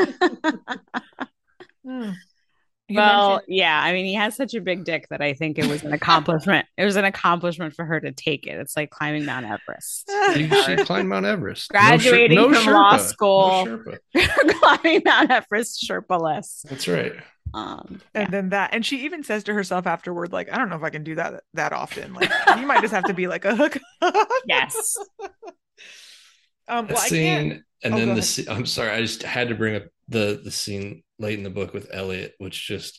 Hmm. You Well, mentioned, yeah, I mean, he has such a big dick that I think it was an accomplishment. It was an accomplishment for her to take it. It's like climbing Mount Everest. You She she know, climbed Mount Everest. No Sher- graduating no from law Sherpa. No school, Sherpa. climbing Mount Everest shirtless. That's right. Um, yeah. and then that, and she even says to herself afterward, like, I don't know if I can do that that often. Like, you might just have to be like a hook. Yes. um, That well, I can't. scene, and Oh, go then the ahead. scene, I'm sorry, I just had to bring up the the scene late in the book with Elliot, which just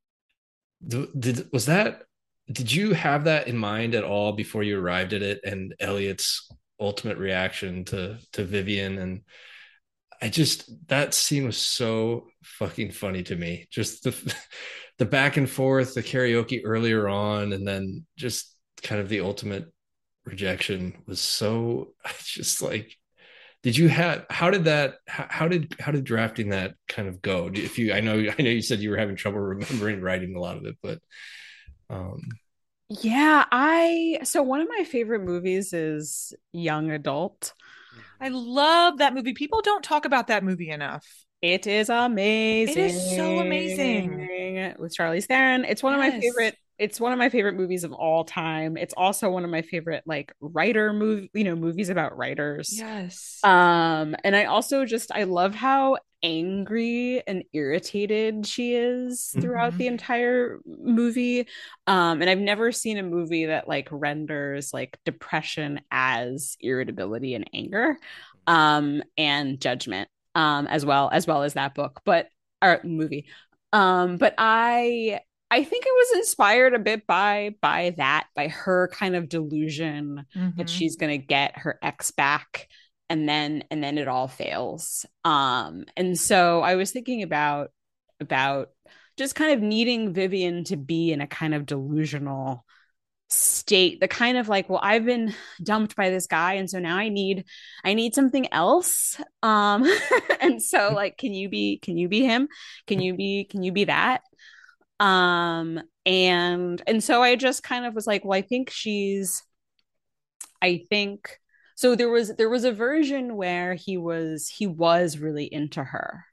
did was that did you have that in mind at all before you arrived at it, and Elliot's ultimate reaction to to Vivian? And I just that scene was so fucking funny to me. Just the the back and forth, the karaoke earlier on, and then just kind of the ultimate rejection was so just like, did you have how did that how, how did how did drafting that kind of go? If you I know I know you said you were having trouble remembering writing a lot of it, but um Yeah, I so one of my favorite movies is Young Adult. I love that movie. People don't talk about that movie enough. It is It is so amazing. amazing with Charlize Theron. It's one of my Yes. favorite. It's one of my favorite movies of all time. It's also one of my favorite like writer movie, you know, movies about writers. Yes. Um, and I also just I love how angry and irritated she is throughout Mm-hmm. the entire movie. Um, and I've never seen a movie that like renders like depression as irritability and anger, um, and judgment, um, as well as well as that book, but or movie. Um, but I I think it was inspired a bit by by that, by her kind of delusion that Mm-hmm. she's gonna get her ex back, and then and then it all fails. Um, and so I was thinking about about just kind of needing Vivian to be in a kind of delusional state, the kind of like, well, I've been dumped by this guy, and so now i need i need something else. Um and so like, can you be can you be him, can you be can you be that? um and and so I just kind of was like, well, I think she's I think so there was there was a version where he was he was really into her,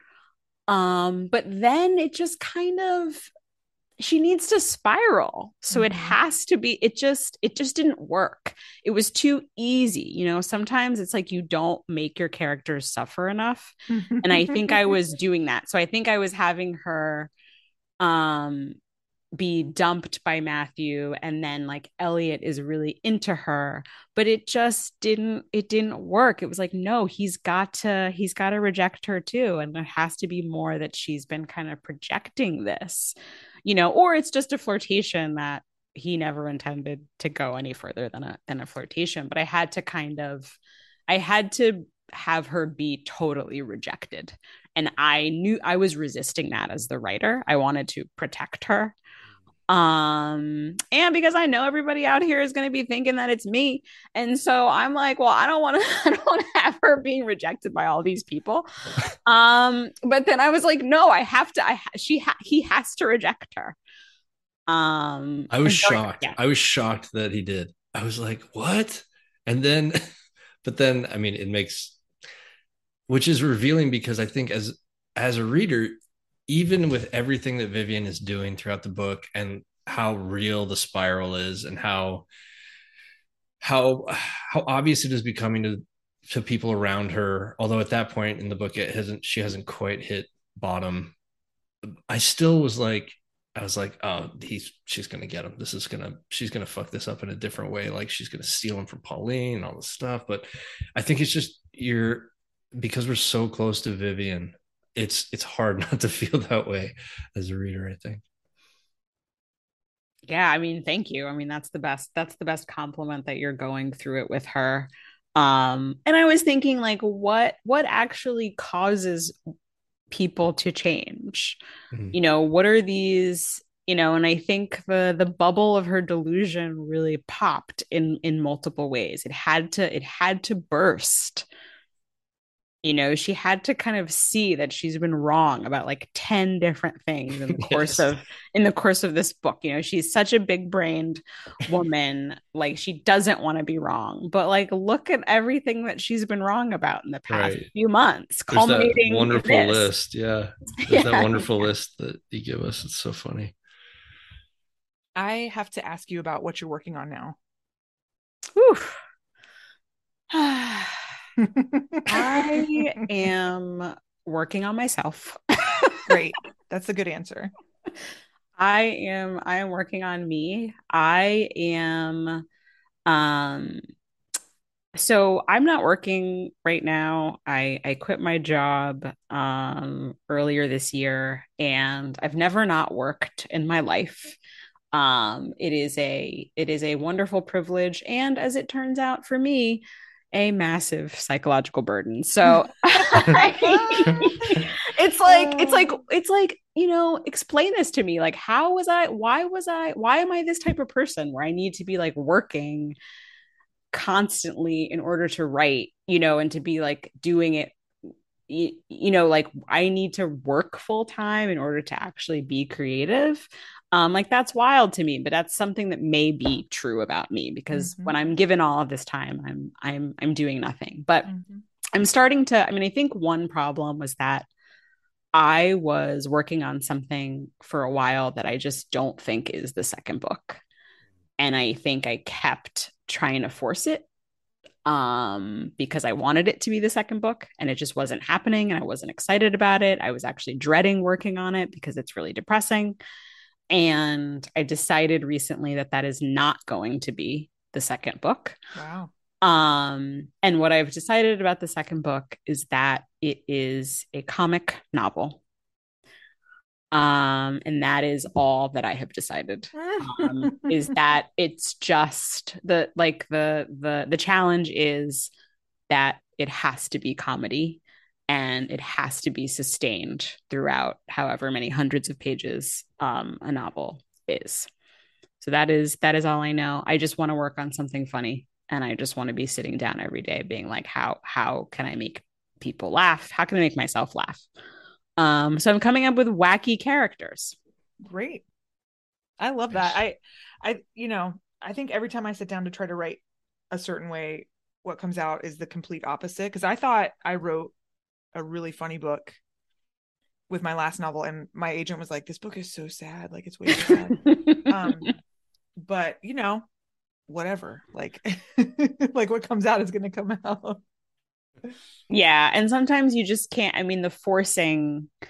um but then it just kind of, she needs to spiral, so it Mm-hmm. has to be, it just it just didn't work. It was too easy, you know. Sometimes it's like you don't make your characters suffer enough, and I think I was doing that. So I think I was having her um be dumped by Matthew, and then like Elliot is really into her, but it just didn't it didn't work. It was like, no, he's got to he's got to reject her too, and there has to be more that she's been kind of projecting this, you know, or it's just a flirtation that he never intended to go any further than a than a flirtation. But I had to kind of I had to have her be totally rejected. And I knew I was resisting that as the writer. I wanted to protect her. Um, and because I know everybody out here is going to be thinking that it's me. And so I'm like, well, I don't want to, I don't want to have her being rejected by all these people. Um, but then I was like, no, I have to, I, she, ha- he has to reject her. Um, I was so, shocked. yeah. I was shocked that he did. I was like, what? And then, but then, I mean, it makes, which is revealing, because I think as, as a reader, even with everything that Vivian is doing throughout the book and how real the spiral is and how how how obvious it is becoming to to people around her, although at that point in the book it hasn't she hasn't quite hit bottom, I still was like I was like, oh, he's she's gonna get him. This is gonna she's gonna fuck this up in a different way. Like she's gonna steal him from Pauline and all this stuff. But I think it's just you're because we're so close to Vivian, it's it's hard not to feel that way as a reader, I think. Yeah, I mean, thank you. I mean, that's the best that's the best compliment, that you're going through it with her. Um, and I was thinking like what what actually causes people to change? Mm-hmm. You know, what are these, you know, and I think the the bubble of her delusion really popped in in multiple ways. It had to it had to burst. You know, she had to kind of see that she's been wrong about like ten different things in the course Yes. of in the course of this book. You know, she's such a big-brained woman, like she doesn't want to be wrong, but like look at everything that she's been wrong about in the past Right. few months, There's that culminating in wonderful this. list. Yeah. There's that Yeah. wonderful list that you give us. It's so funny. I have to ask you about what you're working on now. I am working on myself. Great. That's a good answer. I am I am working on me. I am um so I'm not working right now. I I quit my job um earlier this year, and I've never not worked in my life. Um it is a it is a wonderful privilege, and as it turns out for me, a massive psychological burden. So it's like it's like it's like, you know, explain this to me. Like, how was I why was I why am I this type of person where I need to be like working constantly in order to write, you know, and to be like doing it, you, you know, like I need to work full time in order to actually be creative. Um, like that's wild to me, but that's something that may be true about me, because mm-hmm. when I'm given all of this time, I'm I'm I'm doing nothing. But mm-hmm. I'm starting to, I mean, I think one problem was that I was working on something for a while that I just don't think is the second book. And I think I kept trying to force it um, because I wanted it to be the second book, and it just wasn't happening. And I wasn't excited about it. I was actually dreading working on it because it's really depressing. And I decided recently that that is not going to be the second book. Wow. Um, and what I've decided about the second book is that it is a comic novel. Um, and that is all that I have decided. Um, is that it's just the like the the the challenge is that it has to be comedy, and it has to be sustained throughout however many hundreds of pages um, a novel is. So that is that is all I know. I just want to work on something funny, and I just want to be sitting down every day being like, how how can I make people laugh? How can I make myself laugh? Um, so I'm coming up with wacky characters. Great. I love that. I, I, you know, I think every time I sit down to try to write a certain way, what comes out is the complete opposite. Because I thought I wrote a really funny book with my last novel, and my agent was like, "This book is so sad. Like, it's way too sad." um, but you know, whatever. Like, like what comes out is going to come out. Yeah, and sometimes you just can't. I mean, the forcing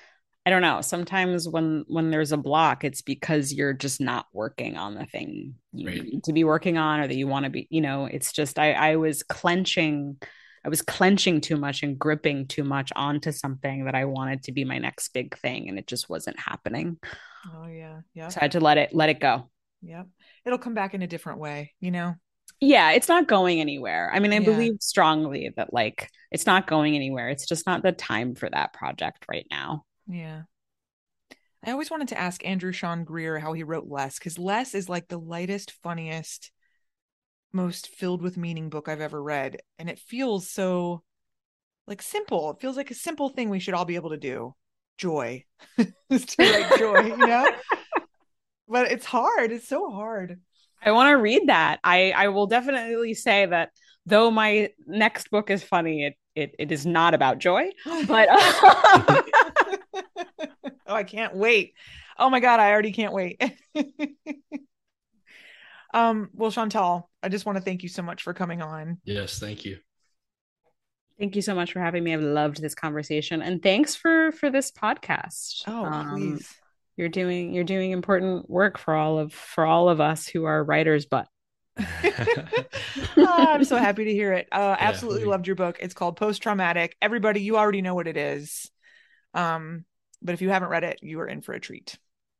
I don't know. Sometimes when when there's a block, it's because you're just not working on the thing you Right. need to be working on or that you want to be, you know, it's just I I was clenching I was clenching too much and gripping too much onto something that I wanted to be my next big thing and it just wasn't happening. Oh yeah. Yep. So I had to let it let it go. Yep. It'll come back in a different way, you know? Yeah, it's not going anywhere. I mean, I Yeah. believe strongly that like it's not going anywhere. It's just not the time for that project right now. Yeah. I always wanted to ask Andrew Sean Greer how he wrote Less, because Less is like the lightest, funniest, most filled with meaning book I've ever read. And it feels so like simple. It feels like a simple thing we should all be able to do. Joy. Is to write joy, you know? But it's hard. It's so hard. I want to read that. I I will definitely say that though my next book is funny, it it, it is not about joy, but Oh, I can't wait. Oh my God, I already can't wait. um, well, Chantal, I just want to thank you so much for coming on. Yes, thank you. thank you so much for having me. I've loved this conversation and thanks for for this podcast. Oh, Um, please. you're doing you're doing important work for all of for all of us who are writers, but Oh, I'm so happy to hear it. Uh, Yeah, absolutely we- loved your book. It's called Post Traumatic. Everybody, you already know what it is. Um, but if you haven't read it, you are in for a treat.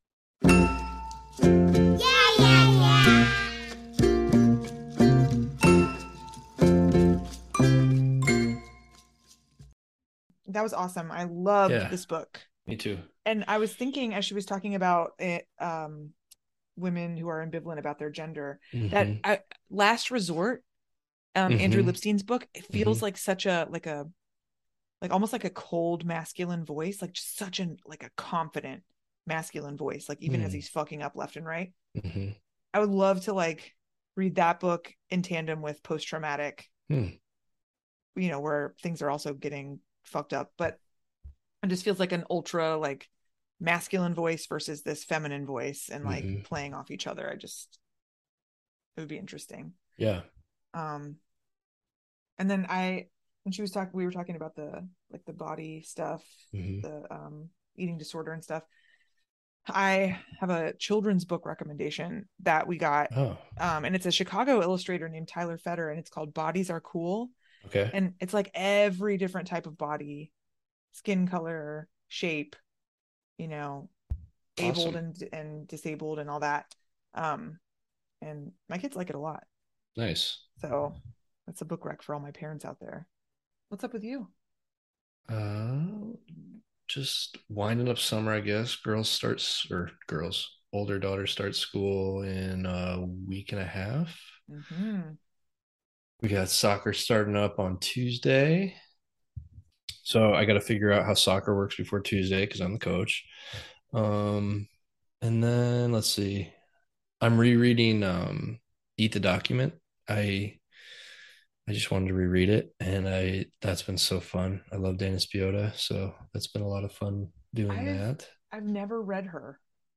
That was awesome. I loved Yeah. this book. Me too. And I was thinking as she was talking about it, um, women who are ambivalent about their gender, that Mhm. I, Last Resort, um, Andrew Mhm. Lipstein's book, it feels Mhm. like such a like a like almost like a cold masculine voice, like just such an like a confident masculine voice, like even as Mm. he's fucking up left and right. Mhm. I would love to like read that book in tandem with Post Traumatic, Hmm. you know, where things are also getting fucked up, but it just feels like an ultra like masculine voice versus this feminine voice and like Mhm. playing off each other. I just it would be interesting. Yeah. Um and then I when she was talking we were talking about the like the body stuff, Mhm. the um eating disorder and stuff. I have a children's book recommendation that we got. Oh, Um, and it's a Chicago illustrator named Tyler Fetter, and it's called Bodies Are Cool. okay. And it's like every different type of body, skin color, shape, you know, abled Awesome. and and disabled and all that. Um, and my kids like it a lot. Nice. So that's a book rec for all my parents out there. What's up with you? Uh, just winding up summer, I guess. Girls starts or girls, older daughter starts school in a week and a half. Mm-hmm. We got soccer starting up on Tuesday. So I got to figure out how soccer works before Tuesday because I'm the coach. Um, and then let's see. I'm rereading um Eat the Document. I I just wanted to reread it, and I that's been so fun. I love Dana Spiotta, so that's been a lot of fun doing I've that. I've never read her.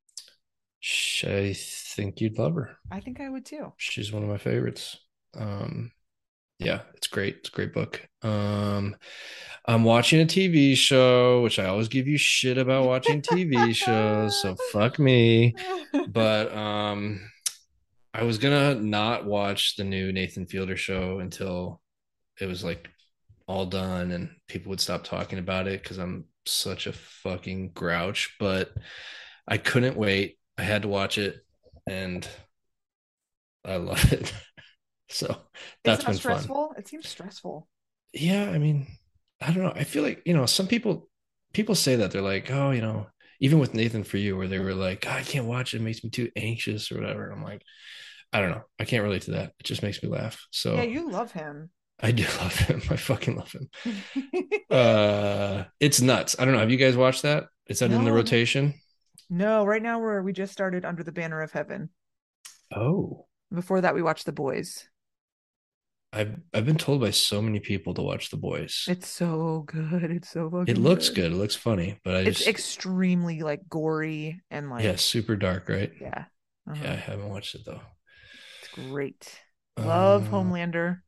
I think you'd love her. I think I would too. She's one of my favorites. Um, yeah, it's great. It's a great book. Um, I'm watching a T V show, which I always give you shit about watching T V shows, so fuck me. But um, I was gonna not watch the new Nathan Fielder show until it was like all done and people would stop talking about it because I'm such a fucking grouch. But I couldn't wait. I had to watch it, and I love it. So Is that's it not been fun. stressful? It seems stressful. Yeah, I mean, I don't know. I feel like, you know, some people people say that they're like, oh, you know, even with Nathan for You, where they were like, "God, I can't watch it, it makes me too anxious or whatever." And I'm like, I don't know. I can't relate to that. It just makes me laugh. Yeah, So you love him. I do love him. I fucking love him. Uh it's nuts. I don't know. Have you guys watched that? Is that in the No, no, rotation? no. Right now we're we just started Under the Banner of Heaven. Oh. Before that, we watched The Boys. I've I've been told by so many people to watch The Boys. It's so good. It's so It fucking looks good. good. It looks funny, but I It's just extremely like gory and like yeah, super dark, right? yeah. Yeah, I Uh-huh. haven't watched it though. It's great. Love Uh, Homelander.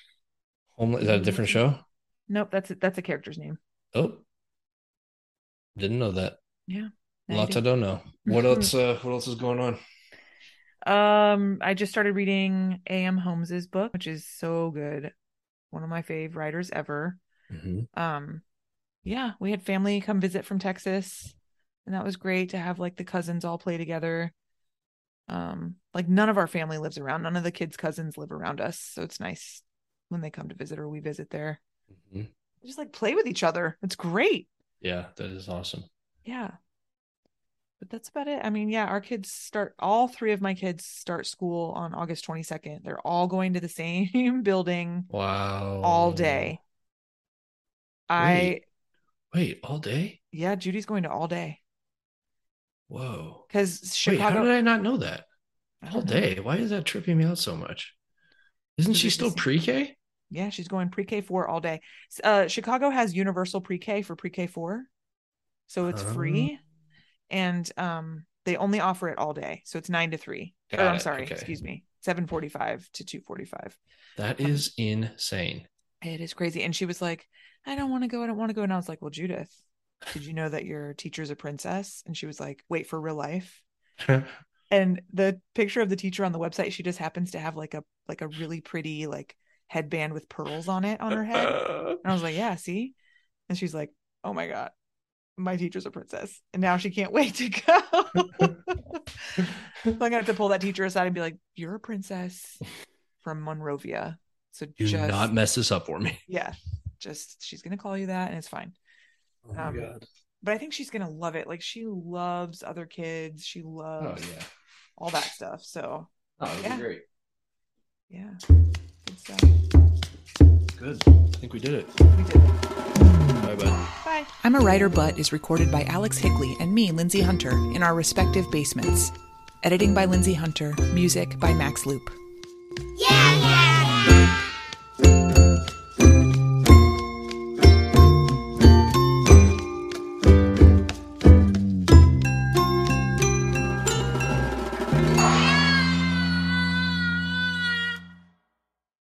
Homeland, is that a Love different him. show? Nope, that's it. That's a character's name. Oh, Didn't know that. Yeah. Lots I don't know. What else? Uh, what else is going on? Um, I just started reading A M. Holmes's book, which is so good. One of my fave writers ever. Mm-hmm. Um, yeah, we had family come visit from Texas, and that was great to have like the cousins all play together. Um, like none of our family lives around. None of the kids' cousins live around us, so it's nice when they come to visit or we visit there. Mm-hmm. Just like play with each other. It's great. Yeah, that is awesome. Yeah. But that's about it. I mean, yeah, our kids start, all three of my kids start school on August twenty-second. They're all going to the same building. Wow. All day. I, wait, wait, all day? Yeah, Judy's going to all day. Whoa. Because Chicago. Wait, how did I not know that? All know. day? Why is that tripping me out so much? Isn't she still pre-K? Yeah, she's going pre-K four all day. Uh, Chicago has universal pre-K for pre-K four. So it's uh... free. And um, they only offer it all day. So it's nine to three. Got or I'm it. sorry, okay. excuse me. seven forty-five to two forty-five. That is um, insane. It is crazy. And she was like, I don't want to go. I don't want to go. And I was like, well, Judith, did you know that your teacher's a princess? And she was like, wait, for real life? And the picture of the teacher on the website, she just happens to have like a like a really pretty like headband with pearls on it on her head. And I was like, yeah, see? And she's like, oh my God, my teacher's a princess. And now she can't wait to go. So I'm gonna have to pull that teacher aside and be like, you're a princess from Monrovia. So do just not mess this up for me. Yeah. Just she's gonna call you that and it's fine. Oh my um, God. But I think she's gonna love it. Like she loves other kids. She loves oh, yeah. all that stuff. So oh, that'd yeah. be great. Yeah. Good stuff. Good. I think we did it. We did it. Bye bye. Bye. I'm a Writer But is recorded by Alex Higley and me, Lindsay Hunter, in our respective basements. Editing by Lindsay Hunter. Music by Max Loop. Yeah.